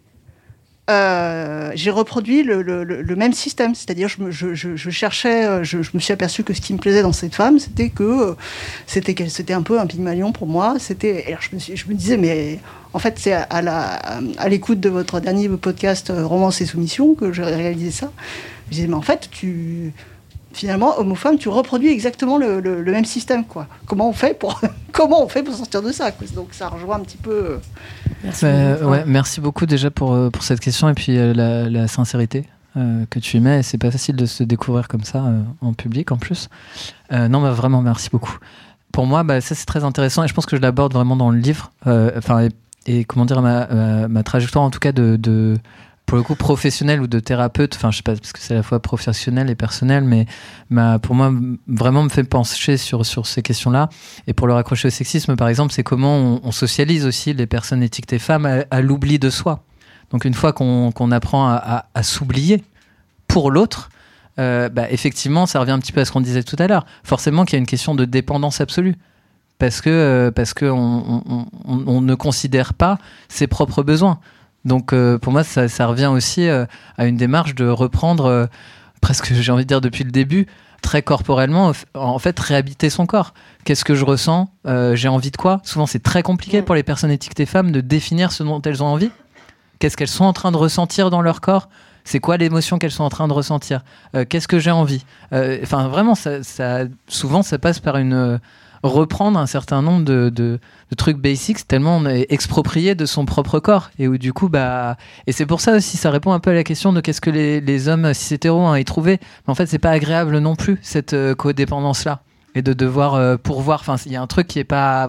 le même système, c'est-à-dire je cherchais, je me suis aperçue que ce qui me plaisait dans cette femme, c'était qu'elle c'était un peu un Pygmalion pour moi. Alors je me disais, mais en fait c'est à l'écoute de votre dernier podcast Romance et Soumission que j'ai réalisé ça. Je disais, mais en fait finalement, homme-femme, tu reproduis exactement le même système, quoi. Comment on fait pour sortir de ça, quoi. Donc ça rejoint un petit peu. Merci beaucoup déjà pour cette question et puis la sincérité que tu y mets. C'est pas facile de se découvrir comme ça en public en plus. Vraiment, merci beaucoup. Pour moi, ça c'est très intéressant et je pense que je l'aborde vraiment dans le livre. Et comment dire, ma trajectoire en tout cas de pour le coup professionnel ou de thérapeute, enfin je sais pas parce que c'est à la fois professionnel et personnel, mais pour moi vraiment me fait pencher sur ces questions-là. Et pour le raccrocher au sexisme par exemple, c'est comment on socialise aussi les personnes étiquetées femmes à l'oubli de soi. Donc une fois qu'on apprend à s'oublier pour l'autre, effectivement ça revient un petit peu à ce qu'on disait tout à l'heure. Forcément qu'il y a une question de dépendance absolue. Parce que on ne considère pas ses propres besoins. Donc pour moi ça revient aussi à une démarche de reprendre presque, j'ai envie de dire depuis le début, très corporellement, en fait réhabiter son corps. Qu'est-ce que je ressens, j'ai envie de quoi? Souvent c'est très compliqué pour les personnes étiquetées femmes de définir ce dont elles ont envie. Qu'est-ce qu'elles sont en train de ressentir dans leur corps? C'est quoi l'émotion qu'elles sont en train de ressentir? Qu'est-ce que j'ai envie? Enfin vraiment souvent ça passe par reprendre un certain nombre de trucs basics tellement on est exproprié de son propre corps et où du coup et c'est pour ça aussi ça répond un peu à la question de qu'est-ce que les hommes cis hétéros ont à y trouver, mais en fait c'est pas agréable non plus cette codépendance là et de devoir pourvoir, enfin il y a un truc qui est pas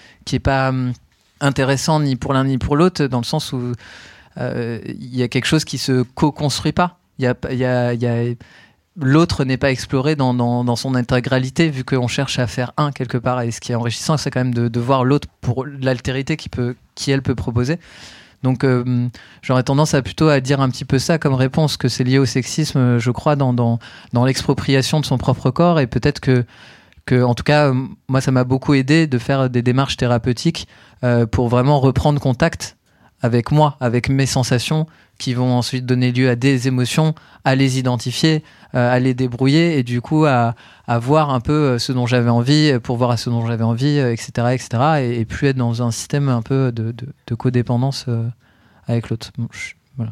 intéressant ni pour l'un ni pour l'autre dans le sens où il y a quelque chose qui se co-construit pas, il y a l'autre n'est pas exploré dans son intégralité vu qu'on cherche à faire un quelque part, et ce qui est enrichissant c'est quand même de voir l'autre pour l'altérité qu'elle peut proposer. Donc j'aurais tendance à dire un petit peu ça comme réponse, que c'est lié au sexisme je crois dans l'expropriation de son propre corps, et peut-être que en tout cas moi ça m'a beaucoup aidé de faire des démarches thérapeutiques pour vraiment reprendre contact avec moi, avec mes sensations qui vont ensuite donner lieu à des émotions, à les identifier, à les débrouiller et du coup à voir un peu ce dont j'avais envie, pour voir à ce dont j'avais envie, etc. et plus être dans un système un peu de codépendance avec l'autre. Bon, voilà.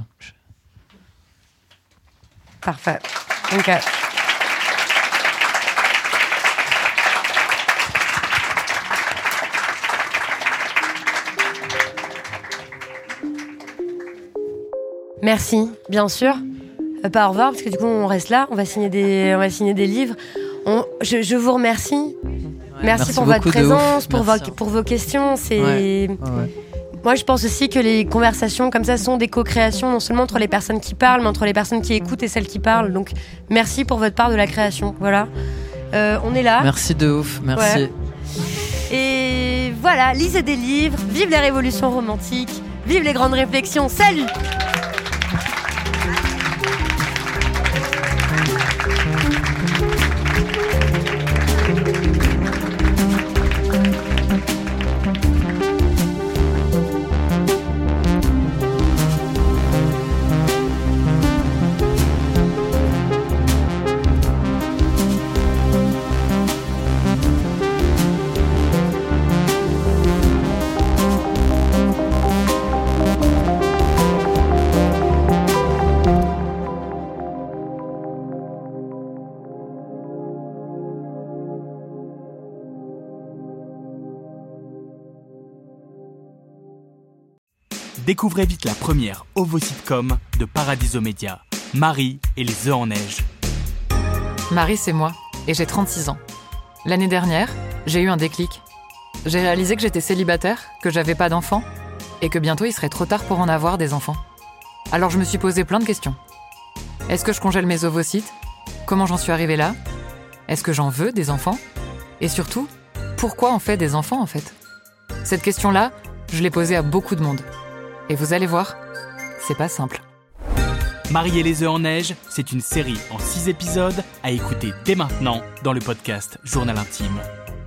Parfait. Ok. Merci, bien sûr. Pas au revoir, parce que du coup, on reste là. On va signer des livres. Je vous remercie. Merci pour votre présence, pour vos questions. Moi, je pense aussi que les conversations comme ça sont des co-créations, non seulement entre les personnes qui parlent, mais entre les personnes qui écoutent et celles qui parlent. Donc, merci pour votre part de la création. Voilà. On est là. Merci de ouf, merci. Ouais. Et voilà, lisez des livres, vive les révolutions romantiques, vive les grandes réflexions. Salut! Découvrez vite la première ovo-sitcom de Paradiso Media, Marie et les œufs en neige. Marie, c'est moi, et j'ai 36 ans. L'année dernière, j'ai eu un déclic. J'ai réalisé que j'étais célibataire, que j'avais pas d'enfants, et que bientôt il serait trop tard pour en avoir des enfants. Alors je me suis posé plein de questions. Est-ce que je congèle mes ovocytes ? Comment j'en suis arrivée là ? Est-ce que j'en veux des enfants ? Et surtout, pourquoi on fait des enfants en fait ? Cette question-là, je l'ai posée à beaucoup de monde. Et vous allez voir, c'est pas simple. Marie et les œufs en neige, c'est une série en 6 épisodes à écouter dès maintenant dans le podcast Journal Intime.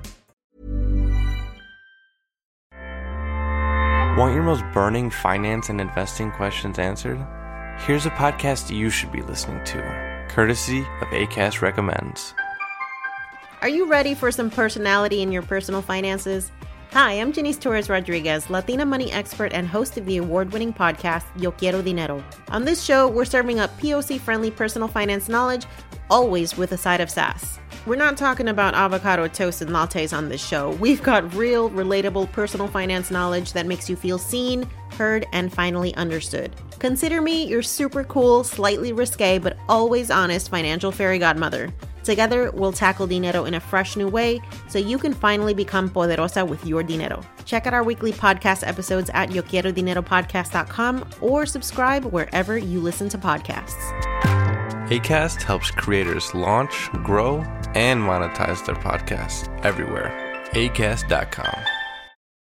Want your most burning finance and investing questions answered? Here's a podcast you should be listening to, courtesy of Acast Recommends. Are you ready for some personality in your personal finances? Hi, I'm Janice Torres-Rodriguez, Latina money expert and host of the award-winning podcast, Yo Quiero Dinero. On this show, we're serving up POC-friendly personal finance knowledge, always with a side of sass. We're not talking about avocado toast and lattes on this show. We've got real, relatable personal finance knowledge that makes you feel seen, heard, and finally understood. Consider me your super cool, slightly risque, but always honest financial fairy godmother. Together, we'll tackle dinero in a fresh new way so you can finally become poderosa with your dinero. Check out our weekly podcast episodes at yoquierodineropodcast.com or subscribe wherever you listen to podcasts. Acast helps creators launch, grow, and monetize their podcasts everywhere. Acast.com.